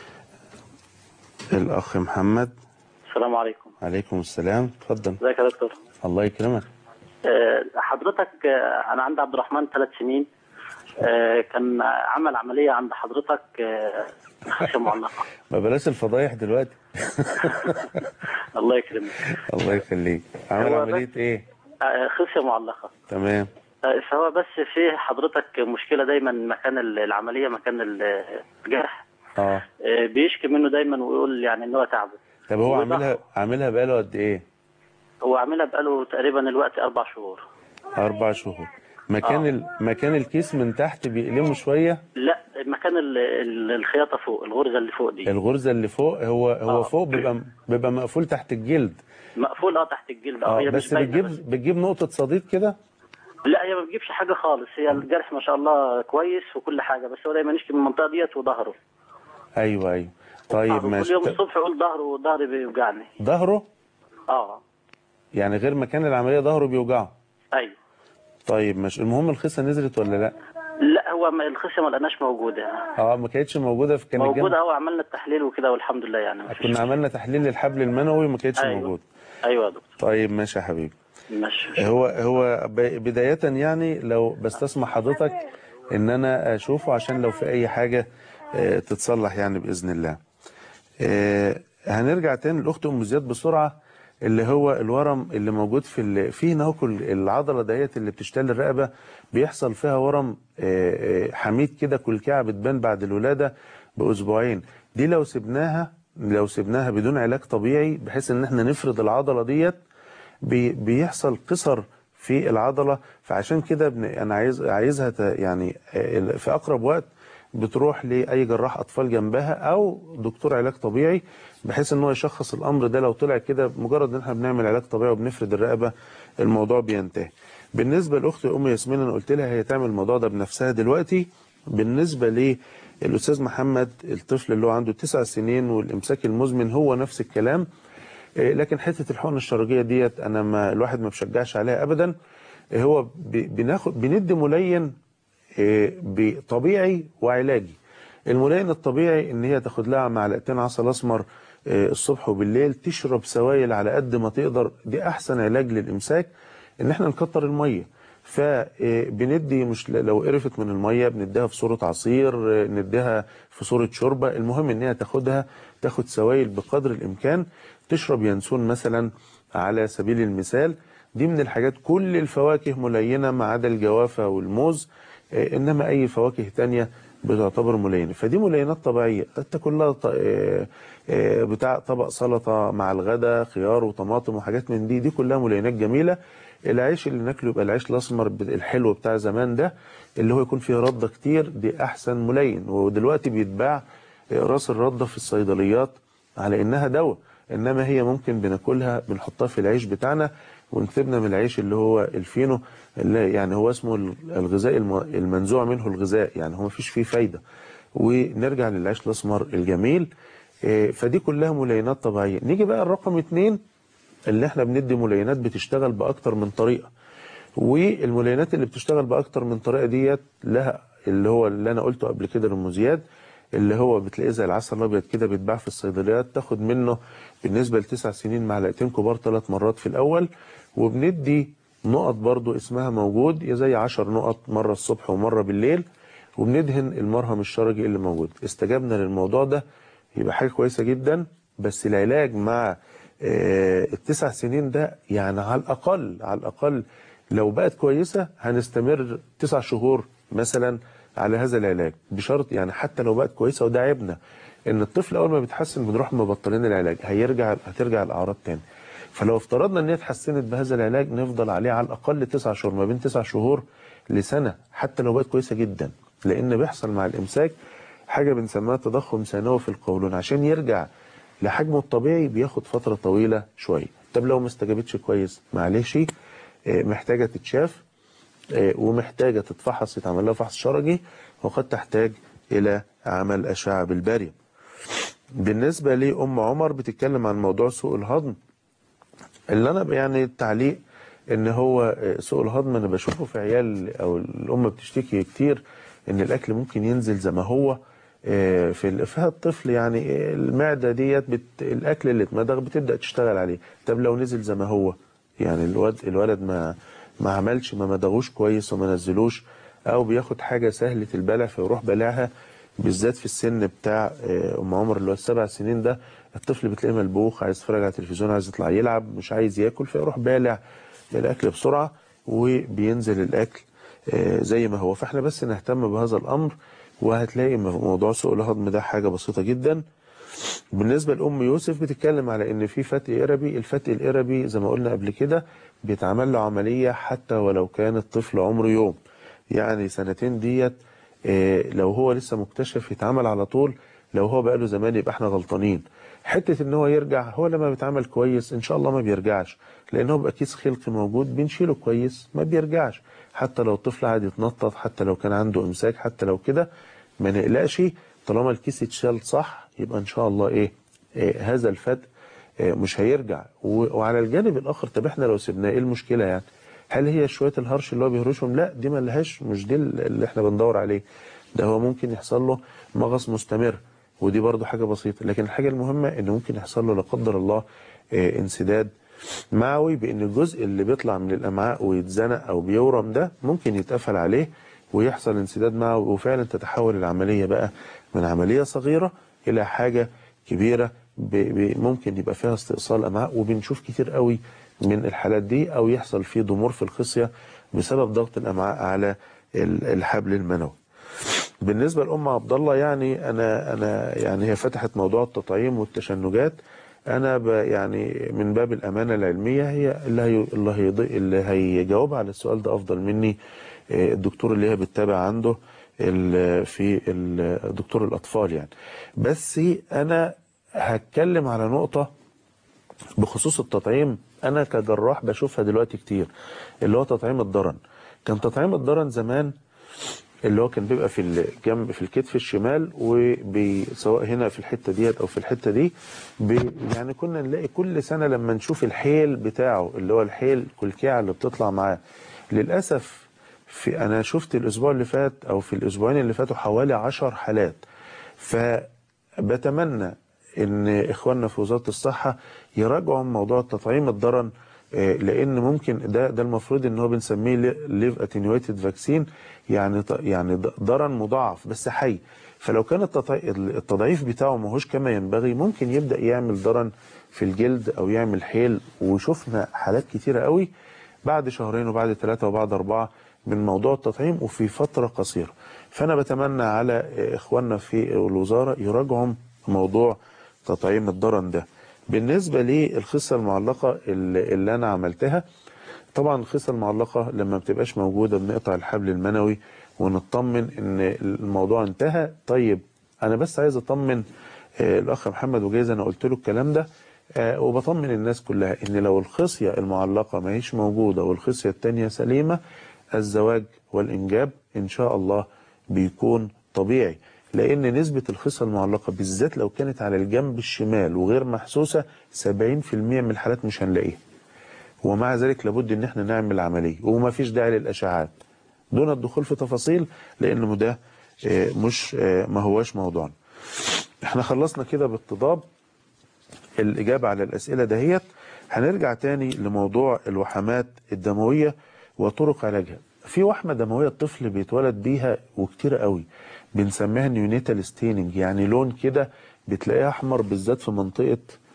الاخ محمد. السلام عليكم. عليكم السلام، اتفضل. ازيك يا دكتور؟ الله يكرمك. حضرتك انا عندي عبد الرحمن 3 سنين، كان عمل عمليه عند حضرتك خشيه معلقه. ما بلاش الفضايح دلوقتي. الله يكرمك. الله يخليك. عمل عمليه ايه؟ خشيه معلقه. تمام. فهو بس في حضرتك مشكله دايما مكان العمليه، مكان الجرح بيشكي منه دايما ويقول يعني ان هو تعبه. طب هو عاملها بقاله قد ايه؟ هو عاملها بقاله تقريبا الوقت 4 شهور. 4 شهور. مكان الكيس من تحت بيقلمه شويه؟ لا مكان الخياطه فوق، الغرزه اللي فوق دي. الغرزه اللي فوق هو فوق بيبقى مقفول تحت الجلد. مقفول تحت الجلد. هي بس بتجيب نقطه صديد كده؟ لا هي ما بتجيبش حاجه خالص، هي الجرح ما شاء الله كويس وكل حاجه، بس هو دايما يشكي من المنطقه ديت وظهره. ايوه. طيب ماشي. كل يوم الصبح يقول ظهري بيوجعني. ظهره؟ يعني غير مكان العمليه ظهره بيوجعه؟ ايوه. طيب ماشي. المهم الخصه نزلت ولا لا؟ لا هو الخصه ما لقناش موجوده. ما كانتش موجوده في كان موجوده. عملنا التحليل وكده والحمد لله يعني. كنا عملنا تحليل للحبل المنوي وما كانتش موجوده. ايوه يا دكتور. طيب ماشي يا حبيبي. ماشي. هو بدايه يعني لو بستسمح حضرتك ان انا اشوفه عشان لو في اي حاجه تتصلح يعني باذن الله. هنرجع تاني لاخت ام زياد بسرعه، اللي هو الورم اللي موجود في ناقل العضله ديت اللي بتشتغل الرقبه، بيحصل فيها ورم حميد كده، كلكعه بتبان بعد الولاده باسبوعين. دي لو سبناها بدون علاج طبيعي بحيث ان احنا نفرد العضله ديت بيحصل قصر في العضله. فعشان كده انا عايزها يعني في اقرب وقت بتروح لاي جراح اطفال جنبها او دكتور علاج طبيعي بحيث ان هو يشخص الامر ده. لو طلع كده مجرد ان احنا بنعمل علاج طبيعي وبنفرد الرقبه الموضوع بينتهي. بالنسبه لاخت ام ياسمين انا قلت لها هي تعمل الموضوع ده بنفسها دلوقتي. بالنسبه الأستاذ محمد الطفل اللي هو عنده 9 سنين والإمساك المزمن هو نفس الكلام. لكن حتة الحقن الشرجية ديت أنا الواحد ما بشجعش عليها أبدا. هو بندي ملين طبيعي وعلاجي. الملين الطبيعي ان هي تاخد لها معلقتين عسل اسمر الصبح وبالليل، تشرب سوائل على قد ما تقدر، دي احسن علاج للامساك. ان احنا نكتر الميه، فبندي مش لو قرفت من الميه بنديها في صوره عصير، نديها في صوره شوربه، المهم ان هي تاخد سوائل بقدر الامكان، تشرب ينسون مثلا على سبيل المثال. دي من الحاجات. كل الفواكه ملينه ما عدا الجوافه والموز، انما اي فواكه تانية بتعتبر ملينه. فدي ملينات طبيعيه، تاكل لها بتاع طبق سلطه مع الغداء، خيار وطماطم وحاجات من دي كلها ملينات جميله. العيش اللي ناكله يبقى العيش الاسمر الحلو بتاع زمان ده، اللي هو يكون فيه رده كتير، دي احسن ملين. ودلوقتي بيتباع راس الرده في الصيدليات على انها دواء، انما هي ممكن بناكلها بنحطها في العيش بتاعنا ونكتبنا من العيش اللي هو الفينو، اللي يعني هو اسمه الغذاء المنزوع منه الغذاء، يعني هو مفيش فيه فايده. ونرجع للعيش الاسمر الجميل. فدي كلها ملينات طبيعيه. نيجي بقى الرقم 2 اللي احنا بندي ملينات بتشتغل باكتر من طريقه. والملينات اللي بتشتغل باكتر من طريقه ديت لها اللي هو اللي انا قلته قبل كده للمزياد، اللي هو بتلاقيه زي العسل الابيض كده بيتباع في الصيدليات، تاخد منه بالنسبه ل9 سنين معلقتين كبار 3 مرات في الاول. وبندي نقط برضو اسمها موجود، زي 10 نقط مره الصبح ومره بالليل، وبندهن المرهم الشرجي اللي موجود. استجبنا للموضوع ده يبقى حاجه كويسه جدا. بس العلاج مع ال9 سنين ده يعني على الاقل لو بقت كويسه هنستمر 9 شهور مثلا على هذا العلاج بشرط، يعني حتى لو بقت كويسه. وده عيبنا ان الطفل اول ما بيتحسن بنروح مبطلين العلاج، هترجع الاعراض تاني. فلو افترضنا ان هي اتحسنت بهذا العلاج نفضل عليه على الاقل 9 شهور، ما بين 9 شهور لسنه، حتى لو بقت كويسه جدا. لان بيحصل مع الامساك حاجه بنسميها تضخم ثانوي في القولون، عشان يرجع لحجمه الطبيعي بياخد فتره طويله شويه. طب لو ما استجابتش كويس معلش، محتاجه تتشاف ومحتاجه تتفحص، يتعمل لها فحص شرجي، وقد تحتاج الى عمل اشعه بالباريوم. بالنسبه لام عمر بتتكلم عن موضوع سوء الهضم، اللي انا يعني التعليق ان هو سوء الهضم انا بشوفه في عيال او الام بتشتكي كتير ان الاكل ممكن ينزل زي ما هو فيها الطفل. يعني المعده ديت الاكل اللي اتمضغ بتبدا تشتغل عليه. طب لو نزل زي ما هو، يعني الولد ما عملش، ما مضغوش كويس وما نزلوش، او بياخد حاجه سهله البلع فيروح بلعها، بالذات في السن بتاع ام عمر اللي هو 7 سنين ده، الطفل بتلاقيه ملبوخ، عايز يتفرج على التلفزيون، عايز يطلع يلعب، مش عايز ياكل، فيروح بالع الاكل بسرعه وبينزل الاكل زي ما هو. فاحنا بس نهتم بهذا الامر، وهتلاقي موضوع سوء الهضم ده حاجه بسيطه جدا. بالنسبه لام يوسف بتتكلم على ان في فتق قربي. الفتق القربي زي ما قلنا قبل كده بيتعمل له عمليه حتى ولو كان الطفل عمره يوم، يعني سنتين ديت لو هو لسه مكتشف يتعمل على طول. لو هو بقاله زمان يبقى احنا غلطانين. حته ان هو يرجع، هو لما بيتعمل كويس ان شاء الله ما بيرجعش، لان هو بقى كيس خلقي موجود بنشيله كويس ما بيرجعش. حتى لو الطفل قاعد يتنطط، حتى لو كان عنده امساك، حتى لو كده ما نقلقش، طالما الكيس اتشال صح يبقى ان شاء الله هذا الفتق مش هيرجع. وعلى الجانب الاخر، طب احنا لو سيبناه ايه المشكله يعني؟ هل هي شويه الهرش اللي هو بيهرشهم؟ لا، دي ما لهاش، مش دي اللي احنا بندور عليه. ده هو ممكن يحصل له مغص مستمر، ودي برضو حاجه بسيطه. لكن الحاجه المهمه ان ممكن يحصل له لا قدر الله انسداد معوي، بان الجزء اللي بيطلع من الامعاء ويتزنق او بيورم ده ممكن يتقفل عليه ويحصل انسداد معوي، وفعلا تتحول العمليه بقى من عمليه صغيره الى حاجه كبيره ممكن يبقى فيها استئصال امعاء. وبنشوف كتير قوي من الحالات دي، او يحصل فيه ضمور في الخصيه بسبب ضغط الامعاء على الحبل المنوي. بالنسبه لام عبد الله، يعني انا يعني هي فتحت موضوع التطعيم والتشنجات. انا يعني من باب الامانه العلميه، هي اللي هيجاوب على السؤال ده افضل مني الدكتور اللي هي بتتابع عنده في دكتور الاطفال يعني. بس انا هتكلم على نقطه بخصوص التطعيم، انا كجراح بشوفها دلوقتي كتير، اللي هو تطعيم الضرن. كان تطعيم الضرن زمان اللي هو كان بيبقى في الجنب في الكتف الشمال، وسواء هنا في الحته ديت او في الحته دي، يعني كنا نلاقي كل سنه لما نشوف الحيل بتاعه اللي هو الحيل الكلكيعه اللي بتطلع معاه. للاسف انا شفت الاسبوع اللي فات او في الاسبوعين اللي فاتوا حوالي 10 حالات. فبتمنى ان اخواننا في وزاره الصحه يراجعوا موضوع التطعيم الضرن، لان ممكن ده المفروض ان هو بنسميه ليف اتنيويتد فاكسين، يعني ضرن مضاعف بس حي. فلو كان التضعيف بتاعه ماهوش كما ينبغي ممكن يبدا يعمل ضرن في الجلد او يعمل حيل. وشفنا حالات كتيره قوي بعد شهرين وبعد 3 وبعد 4 من موضوع التطعيم وفي فتره قصيره. فانا بتمنى على اخواننا في الوزاره يراجعوا موضوع تطعيم الضرن ده. بالنسبه للخصه المعلقه اللي انا عملتها، طبعا الخصه المعلقه لما بتبقاش موجوده بنقطع الحبل المنوي ونطمن ان الموضوع انتهى. طيب انا بس عايز اطمن الاخ محمد، وجايز انا قلت له الكلام ده، وبطمن الناس كلها ان لو الخصيه المعلقه ما هيش موجوده والخصيه الثانيه سليمه، الزواج والانجاب ان شاء الله بيكون طبيعي. لان نسبه الخصيه المعلقه بالذات لو كانت على الجنب الشمال وغير محسوسه 70% من الحالات مش هنلاقيها. ومع ذلك لابد ان احنا نعمل عمليه، وما فيش داعي للاشعاعات دون الدخول في تفاصيل لانه ده مش ما هواش موضوعنا. احنا خلصنا كده بالتضاد الاجابه على الاسئله دهيت. هنرجع تاني لموضوع الوحمات الدمويه وطرق علاجها. في وحمه دمويه الطفل بيتولد بيها وكتير قوي، بنسميها نيونيتال ستيننج، يعني لون كده بتلاقيها احمر بالذات في منطقه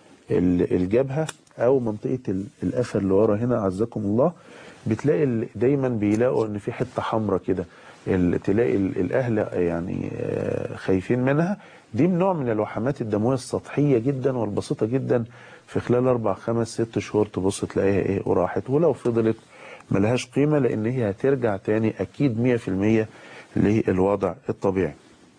الجبهه او منطقه القفا اللي ورا هنا عزكم الله. بتلاقي دايما بيلاقوا ان في حته حمراء كده، تلاقي الاهل يعني خايفين منها. دي نوع من الوحمات الدمويه السطحيه جدا والبسيطه جدا، في خلال 4 5 6 شهور تبص تلاقيها ايه وراحت، ولو فضلت ملهاش قيمه لان هي هترجع تاني اكيد 100% للوضع الطبيعي.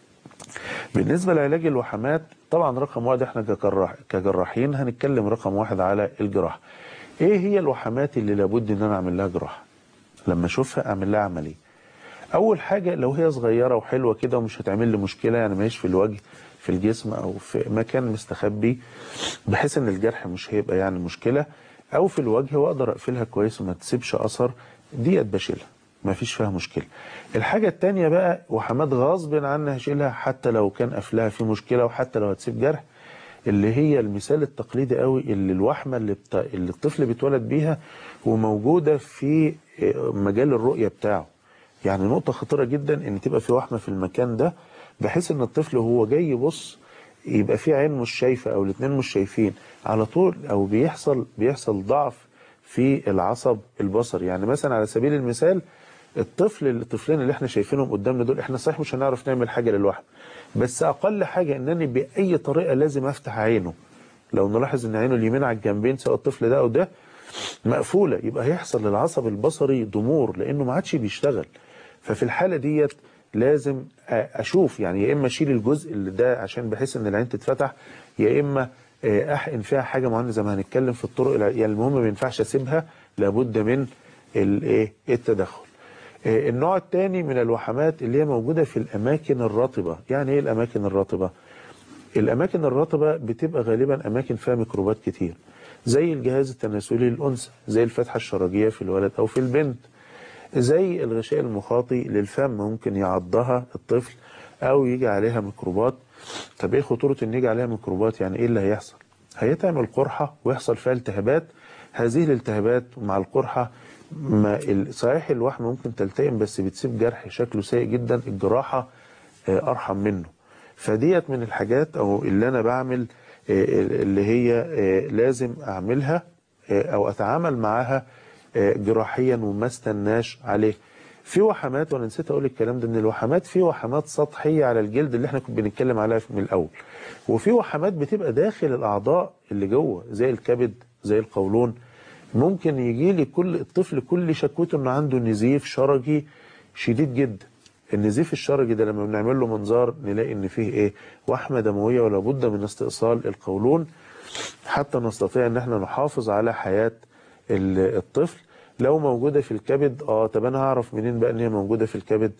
بالنسبه لعلاج الوحمات طبعا رقم 1 احنا كجراحين هنتكلم رقم 1 على الجراحه. ايه هي الوحمات اللي لابد ان انا اعمل لها جراحه؟ لما اشوفها اعمل لها عمليه. اول حاجه لو هي صغيره وحلوه كده ومش هتعمل لي مشكله، يعني ماهيش في الوجه في الجسم او في مكان مستخبي بحيث ان الجرح مش هيبقى يعني مشكله، او في الوجه واقدر اقفلها كويس وما تسيبش اثر، ديت بشيلها ما فيش فيها مشكله. الحاجه الثانيه بقى وحمات غصب عني هشيلها حتى لو كان قفلها في مشكله وحتى لو هتسيب جرح، اللي هي المثال التقليدي قوي اللي الوحمه اللي الطفل بيتولد بيها وموجوده في مجال الرؤيه بتاعه. يعني نقطه خطيره جدا ان تبقى في وحمه في المكان ده بحيث ان الطفل وهو جاي يبص يبقى في عين مش شايفه او الاثنين مش شايفين على طول، او بيحصل ضعف في العصب البصري. يعني مثلا على سبيل المثال الطفلين اللي احنا شايفينهم قدامنا دول، احنا صحيح مش هنعرف نعمل حاجه للوحم، بس اقل حاجه انني باي طريقه لازم افتح عينه. لو نلاحظ ان عينه اليمين على الجنبين سواء الطفل ده او ده مقفوله، يبقى هيحصل للعصب البصري ضمور لانه ما عادش بيشتغل. ففي الحاله ديت لازم اشوف، يعني يا اما اشيل الجزء اللي ده عشان بحيث ان العين تتفتح، يا اما احقن فيها حاجه معينه زي ما هنتكلم في الطرق. يعني المهم ما ينفعش اسيبها، لابد من التدخل. النوع الثاني من الوحمات اللي هي موجوده في الاماكن الرطبه. يعني ايه الاماكن الرطبه؟ الاماكن الرطبه بتبقى غالبا اماكن فيها ميكروبات كتير، زي الجهاز التناسلي للانثى، زي الفتحه الشرجيه في الولد او في البنت، زي الغشاء المخاطي للفم ممكن يعضها الطفل او يجي عليها ميكروبات. طب ايه خطوره ان يجي عليها ميكروبات؟ يعني ايه اللي هيحصل؟ هيتعمل قرحه ويحصل فيها التهابات. هذه الالتهابات مع القرحه صحيح الوحم ممكن تلتئم بس بتسيب جرح شكله سيء جدا، الجراحه ارحم منه. فديت من الحاجات او اللي انا بعمل اللي هي لازم اعملها او اتعامل معاها جراحيا وما استناش عليه. في وحمات، وانا نسيت اقول الكلام ده، ان الوحمات في وحمات سطحيه على الجلد اللي احنا كنا بنتكلم عليها من الاول، وفي وحمات بتبقى داخل الاعضاء اللي جوه زي الكبد زي القولون. ممكن يجي لي الطفل كل شكوته انه عنده نزيف شرجي شديد جدا. النزيف الشرجي ده لما بنعمل له منظار نلاقي ان فيه وحمه دمويه، ولا بد من استئصال القولون حتى نستطيع ان احنا نحافظ على حياه الطفل. لو موجوده في الكبد طب انا هعرف منين بقى ان هي موجوده في الكبد؟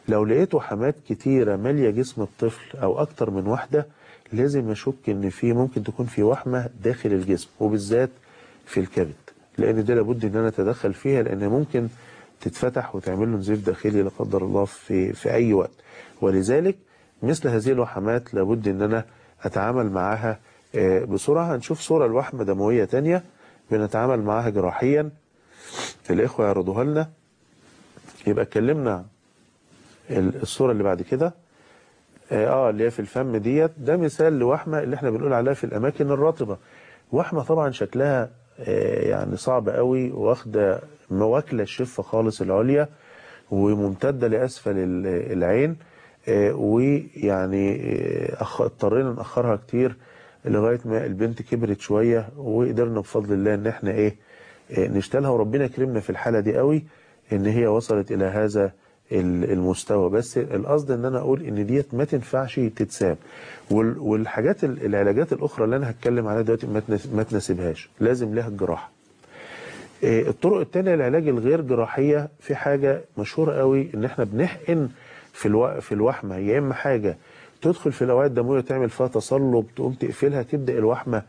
لو لقيت وحمات كتيرة مالية جسم الطفل او اكتر من واحدة، لازم اشك ان في ممكن تكون في وحمة داخل الجسم، وبالذات في الكبد، لان ده لابد ان انا اتدخل فيها، لان ممكن تتفتح وتعمل له نزيف داخلي لا قدر الله في اي وقت. ولذلك مثل هذه الوحمات لابد ان انا اتعامل معاها بسرعة. هنشوف صورة لوحمة دموية تانية بنتعامل معاها جراحيا، الاخوة يعرضوها لنا. يبقى اتكلمنا الصورة اللي بعد كده اللي هي في الفم ديت، ده مثال لوحمة اللي احنا بنقول عليها في الاماكن الرطبة. وحمة طبعا شكلها يعني صعب قوي، واخده مواكله الشفه خالص العليا وممتده لاسفل العين، ويعني اضطرينا ناخرها كتير لغايه ما البنت كبرت شويه، وقدرنا بفضل الله ان احنا نشتغلها، وربنا كرمنا في الحاله دي قوي ان هي وصلت الى هذا المستوى. بس القصد ان انا اقول ان ديت ما تنفعش تتساب، والحاجات العلاجات الاخرى اللي انا هتكلم عليها دلوقتي ما تناسبهاش، لازم لها الجراحه. الطرق الثانيه العلاج الغير جراحيه، في حاجه مشهوره قوي ان احنا بنحقن في الوحمه، يا اما حاجه تدخل في الاوعيه الدمويه وتعمل فيها تصلب تقوم تقفلها تبدا الوحمه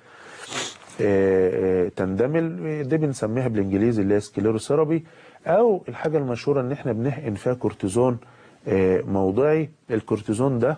تندمل، دي بنسميها بالانجليزي اللي هي سكليروثيرابي، او الحاجه المشهوره ان احنا بنحقن فيها كورتيزون موضعي. الكورتيزون ده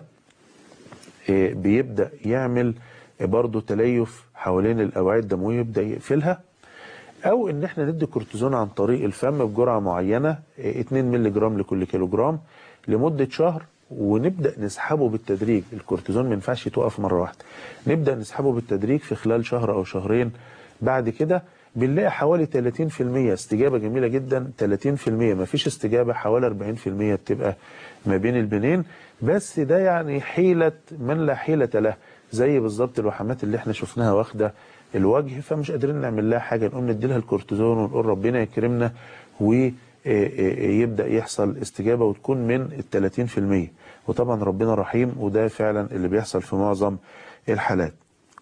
بيبدا يعمل برضه تليف حوالين الاوعيه الدمويه، يبدا يقفلها، او ان احنا ندي كورتيزون عن طريق الفم بجرعه معينه 2 مللي جرام لكل كيلو جرام لمده شهر، ونبدا نسحبه بالتدريج. الكورتيزون ما ينفعش يتوقف مره واحده، نبدا نسحبه بالتدريج في خلال شهر او شهرين. بعد كده بنلاقي حوالي 30% استجابه جميله جدا، 30% ما فيش استجابه، حوالي 40% بتبقى ما بين البنين. بس ده يعني حيله من لا حيله له، زي بالظبط الوحمات اللي احنا شفناها واخده الوجه، فمش قادرين نعمل لها حاجه، نقوم ندي لها الكورتيزون ونقول ربنا يكرمنا ويبدا يحصل استجابه وتكون من ال 30%. وطبعا ربنا رحيم، وده فعلا اللي بيحصل في معظم الحالات.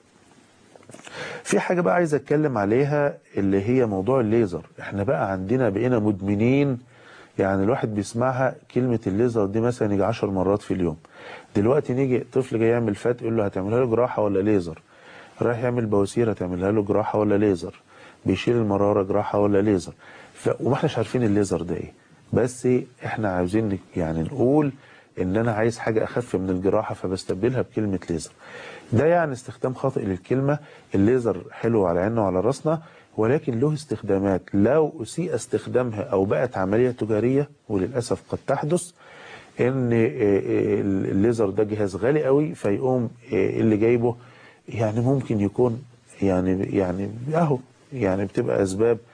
في حاجه بقى عايز اتكلم عليها اللي هي موضوع الليزر. احنا بقى بقينا مدمنين، يعني الواحد بيسمعها كلمه الليزر دي مثلا يجي 10 مرات في اليوم. دلوقتي نيجي طفل جاي يعمل فات يقول له هتعملها له جراحه ولا ليزر؟ رايح يعمل بواسير هتعملها له جراحه ولا ليزر؟ بيشيل المراره جراحه ولا ليزر؟ وما احناش عارفين الليزر ده ايه، بس احنا عاوزين يعني نقول ان انا عايز حاجه اخف من الجراحه فبستبدلها بكلمه ليزر. ده يعني استخدام خاطئ للكلمه. الليزر حلو على عيننا وعلى راسنا، ولكن له استخدامات لو اسيء استخدامها او بقت عمليه تجاريه، وللاسف قد تحدث، ان الليزر ده جهاز غالي قوي، فيقوم اللي جايبه يعني ممكن يكون يعني اهو يعني بتبقى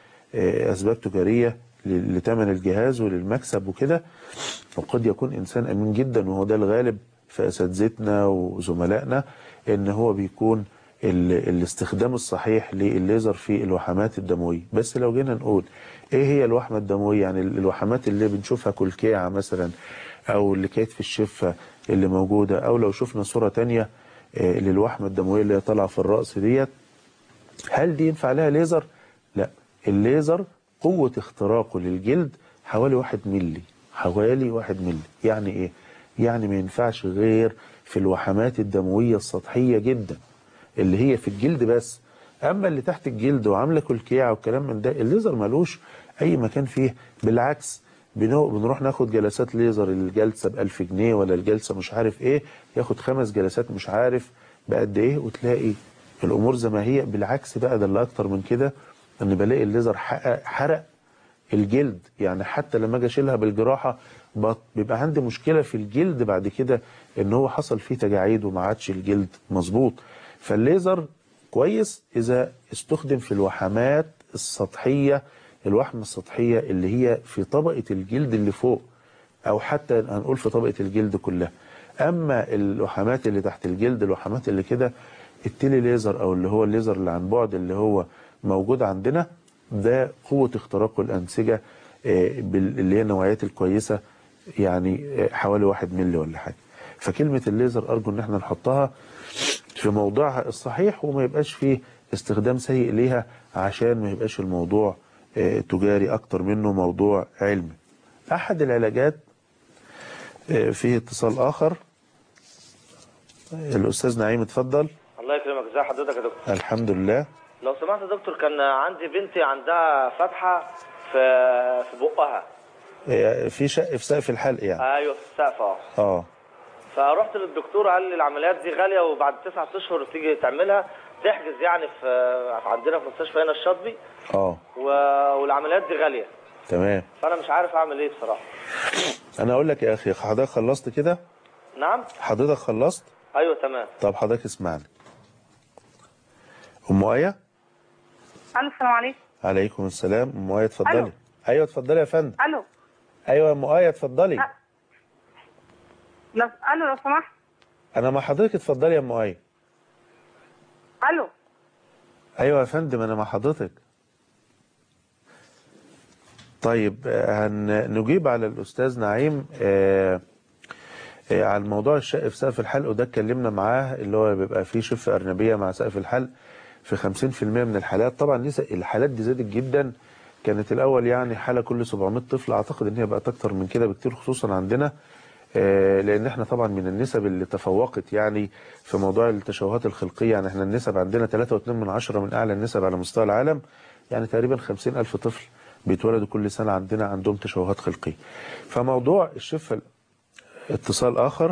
اسباب تجاريه لثمن الجهاز وللمكسب وكده. وقد يكون انسان امين جدا، وهو ده الغالب في اساتذتنا وزملائنا، ان هو بيكون الاستخدام الصحيح للليزر في الوحمات الدمويه. بس لو جينا نقول ايه هي الوحمه الدمويه، يعني الوحمات اللي بنشوفها كلكيعه مثلا، او اللي كانت في الشفه اللي موجوده، او لو شفنا صوره ثانيه للوحمه الدمويه اللي هي طالعه في الراس ديت، هل دي ينفع لها ليزر؟ لا. الليزر قوه اختراقه للجلد حوالي 1 مللي، حوالي 1 مللي. يعني ايه؟ يعني ما ينفعش غير في الوحمات الدمويه السطحيه جدا اللي هي في الجلد بس. اما اللي تحت الجلد وعامله كلكيعه والكلام من ده، الليزر ملوش اي مكان فيه. بالعكس بنروح ناخد جلسات ليزر، الجلسه ب1000 جنيه ولا الجلسه مش عارف ايه، ياخد 5 جلسات مش عارف بقد ايه، وتلاقي الامور زي ما هي. بالعكس بقى، ده اللي اكتر من كده، ان بلاقي الليزر حرق الجلد. يعني حتى لما اجي اشيلها بالجراحه بيبقى عندي مشكله في الجلد بعد كده، ان هو حصل فيه تجاعيد وما عادش الجلد مظبوط. فالليزر كويس اذا استخدم في الوحمات السطحيه، الوحمه السطحيه اللي هي في طبقه الجلد اللي فوق، او حتى هنقول في طبقه الجلد كلها. اما الوحمات اللي تحت الجلد، الوحمات اللي كده، التيلي ليزر او اللي هو الليزر اللي عن بعد اللي هو موجود عندنا، ده قوه اختراقه الانسجه اللي هي النوعيات الكويسه، يعني حوالي 1 مللي ولا حاجه. فكلمه الليزر ارجو ان احنا نحطها في موضوعها الصحيح، وما يبقاش فيه استخدام سيء ليها، عشان ما يبقاش الموضوع تجاري اكتر منه موضوع علمي. احد العلاجات فيه اتصال اخر. الاستاذ نعيم اتفضل. الله يكرمك. ازي حضرتك يا دكتور؟ الحمد لله. لو سمحت يا دكتور، كان عندي بنتي عندها فتحه في بقها. في شق في سقف الحلق يعني؟ ايوه في السقف. اه. فرحت للدكتور، قال لي العمليات دي غاليه وبعد 9 اشهر تيجي تعملها، تحجز يعني في عندنا في مستشفى هنا الشاطبي. والعمليات دي غاليه. تمام. فانا مش عارف اعمل ايه بصراحه. انا اقول لك يا اخي، حضرتك خلصت كده؟ نعم. حضرتك خلصت؟ ايوه تمام. طب حضرتك اسمعني. ام ايه؟ الو السلام عليكم. عليكم السلام. ام ايه اتفضلي. ألو. ايوه اتفضلي يا فندم. الو. ايوه يا ام ايه اتفضلي. الو لو سمحت. انا مع حضرتك، اتفضلي يا ام ايه. الو. ايوه يا فندم انا مع حضرتك. طيب هنجيب على الاستاذ نعيم على الموضوع الشق في سقف الحلق، وده اتكلمنا معاه، اللي هو بيبقى فيه شفه ارنبيه مع سقف الحلق في 50% من الحالات. طبعا الحالات دي زادت جدا. كانت الاول يعني حاله كل 700 طفل، اعتقد ان هي بقت اكتر من كده بكتير، خصوصا عندنا لان احنا طبعا من النسب اللي تفوقت يعني في موضوع التشوهات الخلقيه. يعني احنا النسب عندنا 3.2 من اعلى النسب على مستوى العالم. يعني تقريبا 50,000 طفل بيتولدوا كل سنه عندنا عندهم تشوهات خلقيه. فموضوع الشفه. اتصال اخر.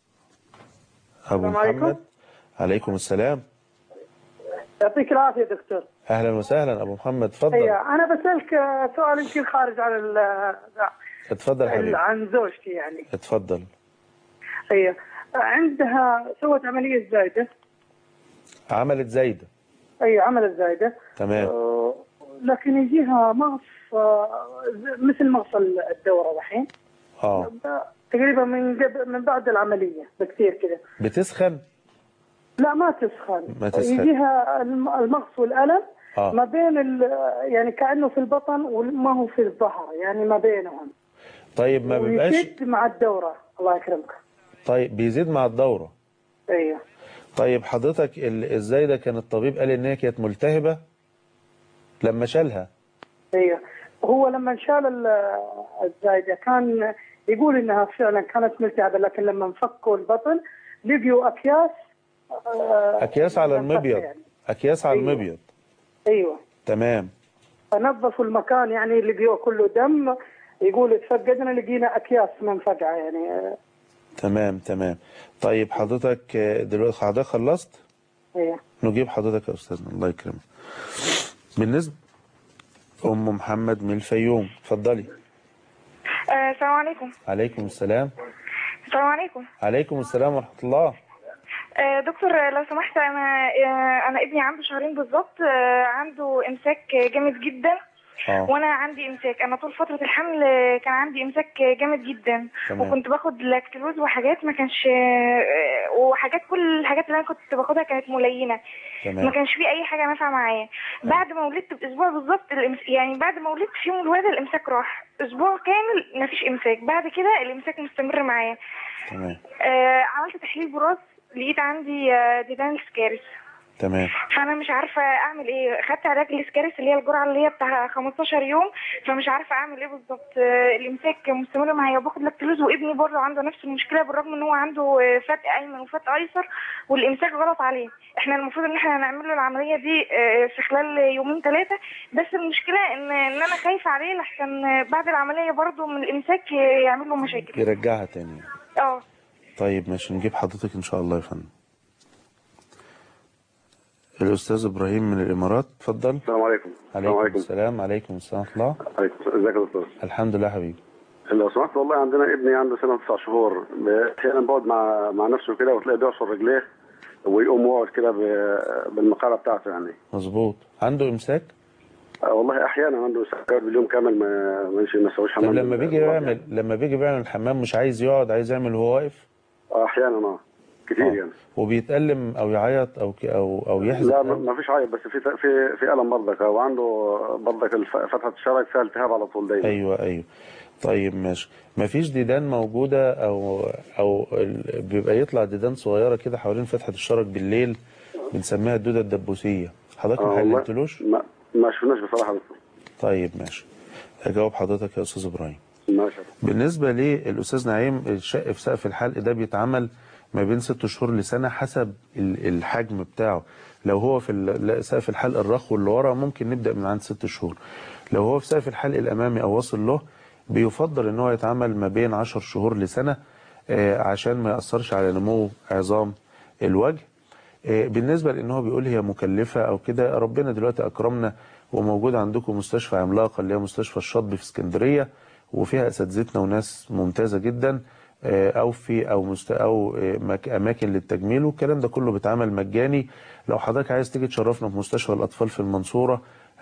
ابو محمد. عليكم السلام. يعطيك العافيه دكتور. اهلا وسهلا ابو محمد، اتفضل. انا بسالك سؤال يمكن خارج عن اتفضل حبيبي. عن زوجتي يعني. اتفضل. ايوه عندها سوت عمليه زايده. عملت زايده. ايوه عملت زايده. تمام. لكن يجيها مغص مثل مغص الدوره الحين. تقريبا من بعد العمليه بكثير كده. بتسخن؟ لا ما تسخن. يجيها المغص والالم ما بين يعني كانه في البطن وما هو في الظهر، يعني ما بينهم. طيب ما بيبقاش يزيد مع الدوره. الله يكرمك. طيب بيزيد مع الدوره. ايوه. طيب حضرتك الزايده كان الطبيب قال ان هي كانت ملتهبه لما شالها. ايوه هو لما شال الزايده كان يقول انها فعلا كانت ملتهبه، لكن لما انفكوا البطن لقيوا اكياس على المبيض يعني. اكياس على المبيض. ايوه تمام. فنظفوا المكان يعني لقيوه كله دم. يقول تفقدنا لقينا اكياس منفقعه يعني. تمام. طيب حضرتك دلوقتي حضرتك خلصت؟ ايوه. نجيب حضرتك يا استاذنا الله يكرمك. بالنسبه ام محمد من الفيوم، اتفضلي. السلام عليكم. عليكم السلام. السلام عليكم. عليكم السلام ورحمه الله. دكتور لو سمحت، انا ابني عنده 2 شهور بالظبط، عنده امساك جامد جدا. وانا عندي امساك. انا طول فتره الحمل كان عندي امساك جامد جدا. وكنت باخد لاكتلوز وحاجات ما كانش، وحاجات كل الحاجات اللي انا كنت باخدها كانت ملينه. ما كانش في اي حاجه نافعه معايا. بعد ما ولدت باسبوع بالظبط يعني بعد ما ولدت في يوم الولاده الامساك راح. اسبوع كامل ما فيش امساك. بعد كده الامساك مستمر معايا. تمام. عملت تحليل براز، لقيت عندي ديدان سكارس. تمام. فانا مش عارفه اعمل ايه. خدت علاج السكارس اللي هي الجرعه اللي هي بتاع 15 يوم، فمش عارفه اعمل ايه بالظبط. الامساك مستمر معايا وباخد لاكتلوز، وابني برضه عنده نفس المشكله بالرغم ان هو عنده فتق ايمن وفتق ايسر والامساك غلط عليه. احنا المفروض ان احنا نعمل له العمليه دي في خلال 2-3 يوم، بس المشكله ان انا خايفه عليه لحسن بعد العمليه برضه من الامساك يعمل له مشاكل يرجعها تاني. طيب ماشي، نجيب حضرتك ان شاء الله يا فندم. الأستاذ إبراهيم من الإمارات، اتفضل. السلام عليكم. عليكم السلام. عليكم السلام ورحمة الله. عليكم السلام. ازيك يا دكتور؟ الحمد لله حبيبي. لو سمحت والله عندنا ابني عنده 1 سنة و9 شهور، احيانا بقعد مع نفسه كده وتلاقيه بيعصر رجليه ويقوم يقعد كده بالمقارة بتاعته يعني. مظبوط. عنده إمساك؟ والله احيانا عنده سكر باليوم كامل ما يسويش حمام. طب لما بيجي بيعمل الحمام مش عايز يقعد، عايز يعمل وهو واقف؟ احيانا كتير يعني. وبيتألم او يعيط او يحزن؟ لا ما فيش عيط، بس في الم برضك، وعنده برضك فتحه الشرج فيها التهاب على طول دايما. ايوه. طيب ماشي. ما فيش ديدان موجوده او بيبقى يطلع ديدان صغيره كده حوالين فتحه الشرج بالليل، بنسميها الدوده الدبوسيه. حضرتك ما حللتلوش؟ ما شفناش بصراحه. طيب ماشي، هجاوب حضرتك يا استاذ ابراهيم. بالنسبه للاستاذ نعيم، الشق في سقف الحلق ده بيتعمل ما بين 6 شهور لسنه حسب الحجم بتاعه. لو هو في سقف الحلق الرخو اللي ورا ممكن نبدا من عند 6 شهور. لو هو في سقف الحلق الامامي او واصل له بيفضل ان هو يتعمل ما بين 10 شهور لسنه عشان ما ياثرش على نمو عظام الوجه. بالنسبه لان هو بيقول هي مكلفه او كده، ربنا دلوقتي اكرمنا وموجود عندكم مستشفى عملاقه اللي هي مستشفى الشاطبي في اسكندريه، وفيها اساتذتنا وناس ممتازه جدا، او اماكن للتجميل، والكلام ده كله بيتعمل مجاني. لو حضرتك عايز تيجي تشرفنا في مستشفى الاطفال في المنصوره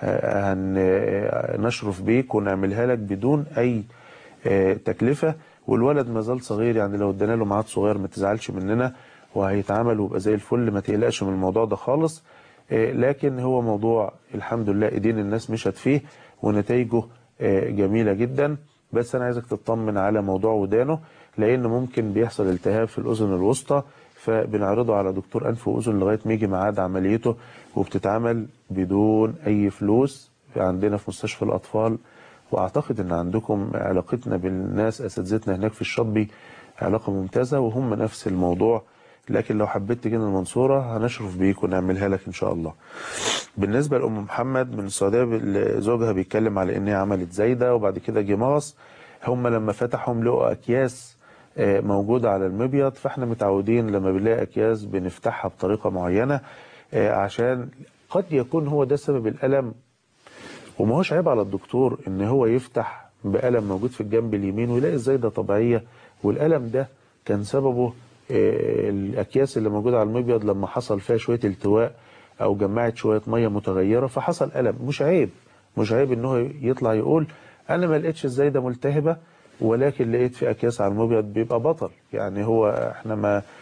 هنشرف بيك ونعملها لك بدون اي تكلفه. والولد ما زال صغير، يعني لو ادينا له ميعاد صغير ما تزعلش مننا وهيتعمل ويبقى زي الفل، ما تقلقش من الموضوع ده خالص. لكن هو موضوع الحمد لله ايدين الناس مشت فيه ونتائجه جميله جدا. بس انا عايزك تطمن على موضوع ودانه، لان ممكن بيحصل التهاب في الاذن الوسطى، فبنعرضه على دكتور انف واذن لغايه ما يجي ميعاد عمليته، وبتتعمل بدون اي فلوس عندنا في مستشفى الاطفال. واعتقد ان عندكم علاقتنا بالناس اساتذتنا هناك في الشاطبي علاقه ممتازه وهم نفس الموضوع. لكن لو حبيت تجينا المنصوره هنشرف بيك ونعملها لك ان شاء الله. بالنسبه لام محمد من السعوديه، زوجها بيتكلم على ان هي عملت زايده وبعد كده جه مغص. هم لما فتحهم لقوا اكياس موجوده على المبيض، فاحنا متعودين لما بنلاقي اكياس بنفتحها بطريقه معينه عشان قد يكون هو ده سبب الالم. وما هوش عيب على الدكتور ان هو يفتح بألم موجود في الجنب اليمين ويلاقي الزايده طبيعيه، والألم ده كان سببه الاكياس اللي موجوده على المبيض لما حصل فيها شويه التواء او جمعت شويه ميه متغيره فحصل ألم. مش عيب ان هو يطلع يقول انا ما لقيتش الزايده ملتهبه ولكن لقيت في اكياس على المبيض، بيبقى بطل. يعني هو احنا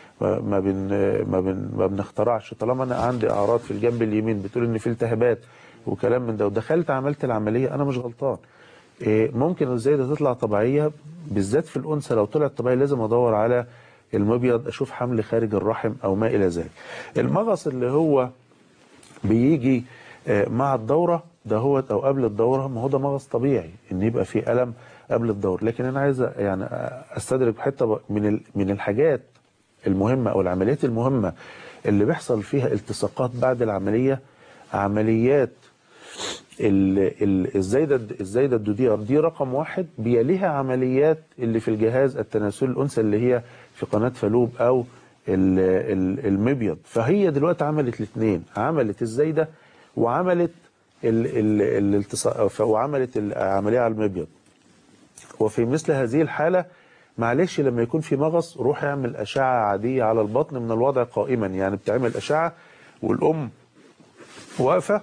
ما بنخترعش. طالما انا عندي اعراض في الجنب اليمين بتقول ان في التهابات وكلام من ده ودخلت عملت العمليه، انا مش غلطان. ممكن الزايده تطلع طبيعيه، بالذات في الانثى لو طلعت طبيعيه لازم ادور على المبيض اشوف حمل خارج الرحم او ما الى ذلك. المغص اللي هو بيجي مع الدوره ده هو او قبل الدوره، ما هو ده مغص طبيعي ان يبقى فيه الم قبل الدوره. لكن انا عايز يعني استدرك حته من الحاجات المهمه او العمليات المهمه اللي بيحصل فيها التصاقات بعد العمليه، عمليات الزايده الدودير دي رقم 1، بيليها عمليات اللي في الجهاز التناسلي الانثى اللي هي في قناه فالوب او المبيض. فهي دلوقتي عملت الاثنين، عملت الزايده وعملت الالتصاق وعملت العمليه على المبيض. وفي مثل هذه الحاله معلش لما يكون في مغص روح اعمل اشعه عاديه على البطن من الوضع قائما، يعني بتعمل اشعه والام واقفه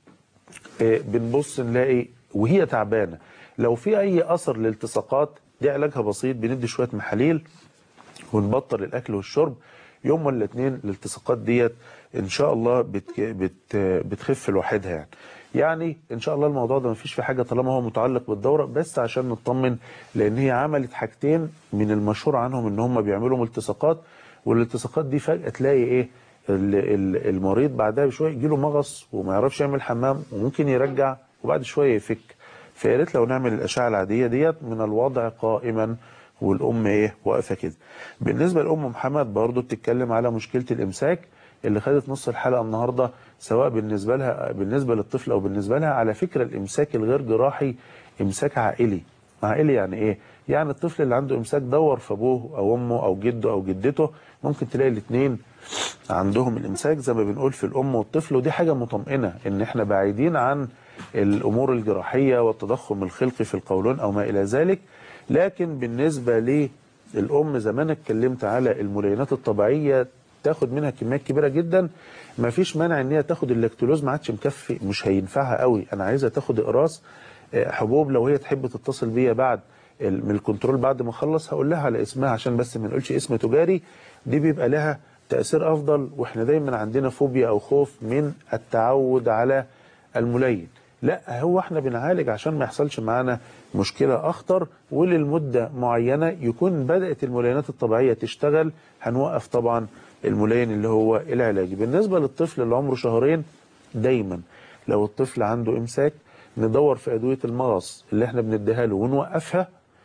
بنبص نلاقي وهي تعبانه. لو في اي اثر للالتصاقات دي علاجها بسيط، بندي شويه محاليل ونبطل الاكل والشرب يوم ولا 2. الالتصاقات ديت ان شاء الله بتخف لوحدها يعني ان شاء الله. الموضوع ده مفيش فيه حاجه طالما هو متعلق بالدوره، بس عشان نطمن لان هي عملت حاجتين من المشهور عنهم ان هم بيعملوا التصاقات، والالتصاقات دي فجاه تلاقي ايه المريض بعدها بشويه يجي له مغص وما يعرفش يعمل حمام وممكن يرجع وبعد شويه يفك. فيا ريت لو نعمل الاشعه العاديه ديت من الوضع قائما والام واقفه كده. بالنسبه لام محمد برضو بتتكلم على مشكله الامساك اللي خدت نص الحلقه النهارده، سواء بالنسبه للطفل او بالنسبه لها. على فكره الامساك الغير جراحي امساك عائلي. يعني ايه؟ يعني الطفل اللي عنده امساك دور في ابوه او امه او جده او جدته، ممكن تلاقي الاثنين عندهم الامساك زي ما بنقول في الام والطفل، ودي حاجه مطمئنه ان احنا بعيدين عن الامور الجراحيه والتضخم الخلقي في القولون او ما الى ذلك. لكن بالنسبه للام زي ما انا اتكلمت على الملينات الطبيعيه تاخد منها كميات كبيره جدا، ما فيش مانع ان هي تاخد اللاكتولوز، ما عادش مكفي مش هينفعها قوي، انا عايزها تاخد اقراص حبوب. لو هي تحب تتصل بيا بعد من الكنترول بعد ما اخلص هقول لها على اسمها عشان بس ما نقولش اسم تجاري، دي بيبقى لها تاثير افضل. واحنا دايما عندنا فوبيا او خوف من التعود على الملين، لا هو احنا بنعالج عشان ما يحصلش معانا مشكله اخطر، وللمده معينه يكون بدات الملينات الطبيعيه تشتغل هنوقف طبعا الملين اللي هو العلاجي. بالنسبه للطفل اللي عمره شهرين، دايما لو الطفل عنده امساك ندور في ادويه المغص اللي احنا بنديها له ونوقفها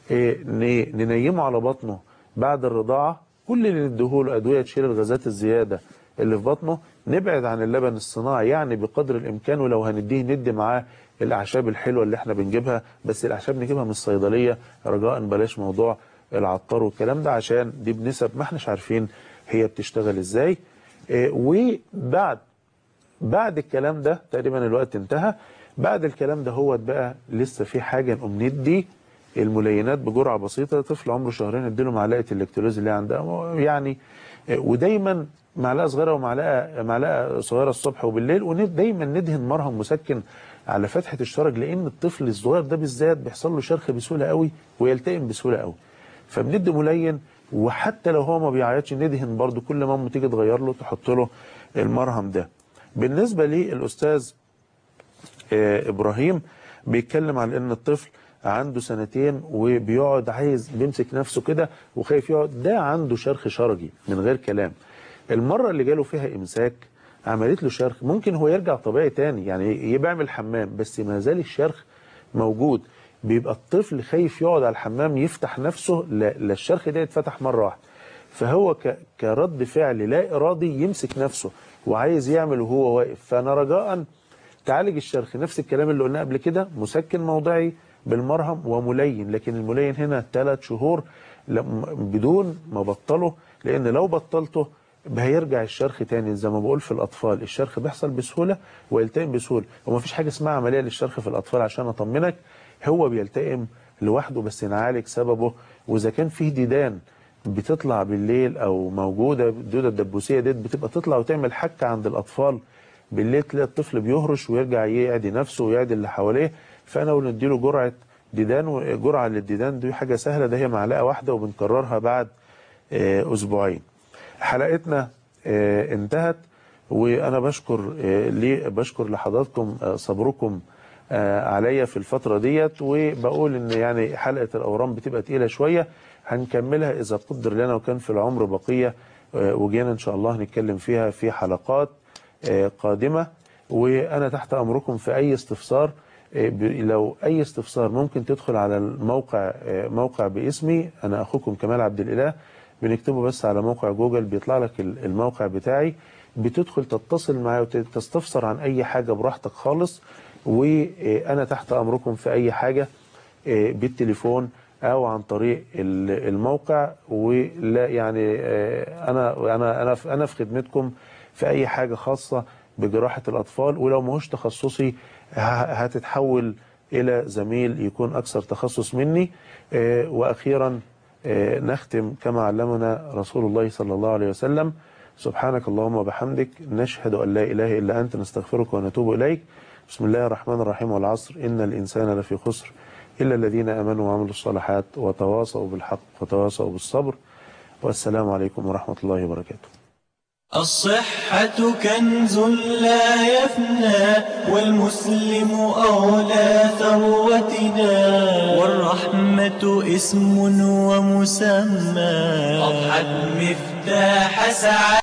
ننيمه على بطنه بعد الرضاعة، كل اللي نديهوله أدوية تشيل الغازات الزيادة اللي في بطنه، نبعد عن اللبن الصناعي يعني بقدر الإمكان، ولو هنديه ندي معاه الأعشاب الحلوة اللي احنا بنجيبها، بس الأعشاب نجيبها من الصيدلية رجاء، بلاش موضوع العطار والكلام ده عشان دي بنسب ما احناش عارفين هي بتشتغل ازاي. وبعد الكلام ده تقريبا الوقت انتهى. بعد الكلام ده هو بقى لسه في حاجة نقوم ندي الملينات بجرعة بسيطة. طفل عمره شهرين نديله معلقة اللاكتولوز اللي عندها يعني، ودايما معلقة صغيرة ومعلقة صغيرة الصبح وبالليل، ودايما ندهن مرهم مسكن على فتحة الشرج، لأن الطفل الصغير ده بالذات بيحصل له شرخ بسهولة قوي ويلتئم بسهولة قوي، فبندي ملين. وحتى لو هو ما بيعيطش ندهن برضو، كل ما تيجي تغير له تحط له المرهم ده. بالنسبة للأستاذ إبراهيم بيتكلم على ان الطفل عنده 2 سنين وبيقعد عايز بيمسك نفسه كده وخايف يقعد، ده عنده شرخ شرجي من غير كلام. المرة اللي جاله فيها امساك عملت له شرخ، ممكن هو يرجع طبيعي تاني يعني يعمل حمام، بس ما زال الشرخ موجود. بيبقى الطفل خايف يقعد على الحمام يفتح نفسه، لا الشرخ ده يتفتح مرة واحدة، فهو كرد فعل لا إرادي يمسك نفسه وعايز يعمل وهو واقف. فأنا رجاء تعالج الشرخ، نفس الكلام اللي قلناه قبل كده، مسكن موضعي بالمرهم وملين، لكن الملين هنا 3 شهور بدون ما بطله، لأن لو بطلته هيرجع الشرخ تاني. زي ما بقول في الأطفال الشرخ بيحصل بسهولة ويلتئم بسهولة، وما فيش حاجة اسمها عملية للشرخ في الأطفال عشان أطمنك، هو بيلتئم لوحده بس نعالج سببه. وإذا كان فيه ديدان بتطلع بالليل أو موجودة، الدودة الدبوسية ديت بتبقى تطلع وتعمل حكة عند الأطفال بالليل، تلاقي الطفل بيهرش ويرجع يعدي نفسه ويعدي اللي حواليه. فأنا ونديله جرعة ديدان، وجرعة للديدان دي حاجة سهلة، ده هي معلقة واحدة وبنكررها بعد أسبوعين. حلقتنا انتهت، وأنا بشكر لحضراتكم صبركم عليا في الفترة ديت، وبقول إن يعني حلقة الأورام بتبقى تقيلة شوية، هنكملها إذا قدر لنا وكان في العمر بقية، وجينا إن شاء الله نتكلم فيها في حلقات قادمة. وأنا تحت أمركم في أي استفسار، لو أي استفسار ممكن تدخل على الموقع، موقع باسمي أنا أخوكم كمال عبد الإله، بنكتبه بس على موقع جوجل بيطلع لك الموقع بتاعي، بتدخل تتصل معي وتستفسر عن أي حاجة براحتك خالص، وأنا تحت أمركم في أي حاجة بالتليفون أو عن طريق الموقع. ولا يعني أنا في خدمتكم في أي حاجة خاصة بجراحة الأطفال، ولو ماهوش تخصصي هتتحول إلى زميل يكون أكثر تخصص مني. وأخيرا نختم كما علمنا رسول الله صلى الله عليه وسلم: سبحانك اللهم وبحمدك، نشهد أن لا إله إلا أنت، نستغفرك ونتوب إليك. بسم الله الرحمن الرحيم. والعصر إن الإنسان لفي خسر إلا الذين آمنوا وعملوا الصالحات وتواصوا بالحق وتواصوا بالصبر. والسلام عليكم ورحمة الله وبركاته. الصحة كنز لا يفنى، والمسلم أولى ثروتنا، والرحمة اسم ومسمى، أضحت مفتاح سعادتنا.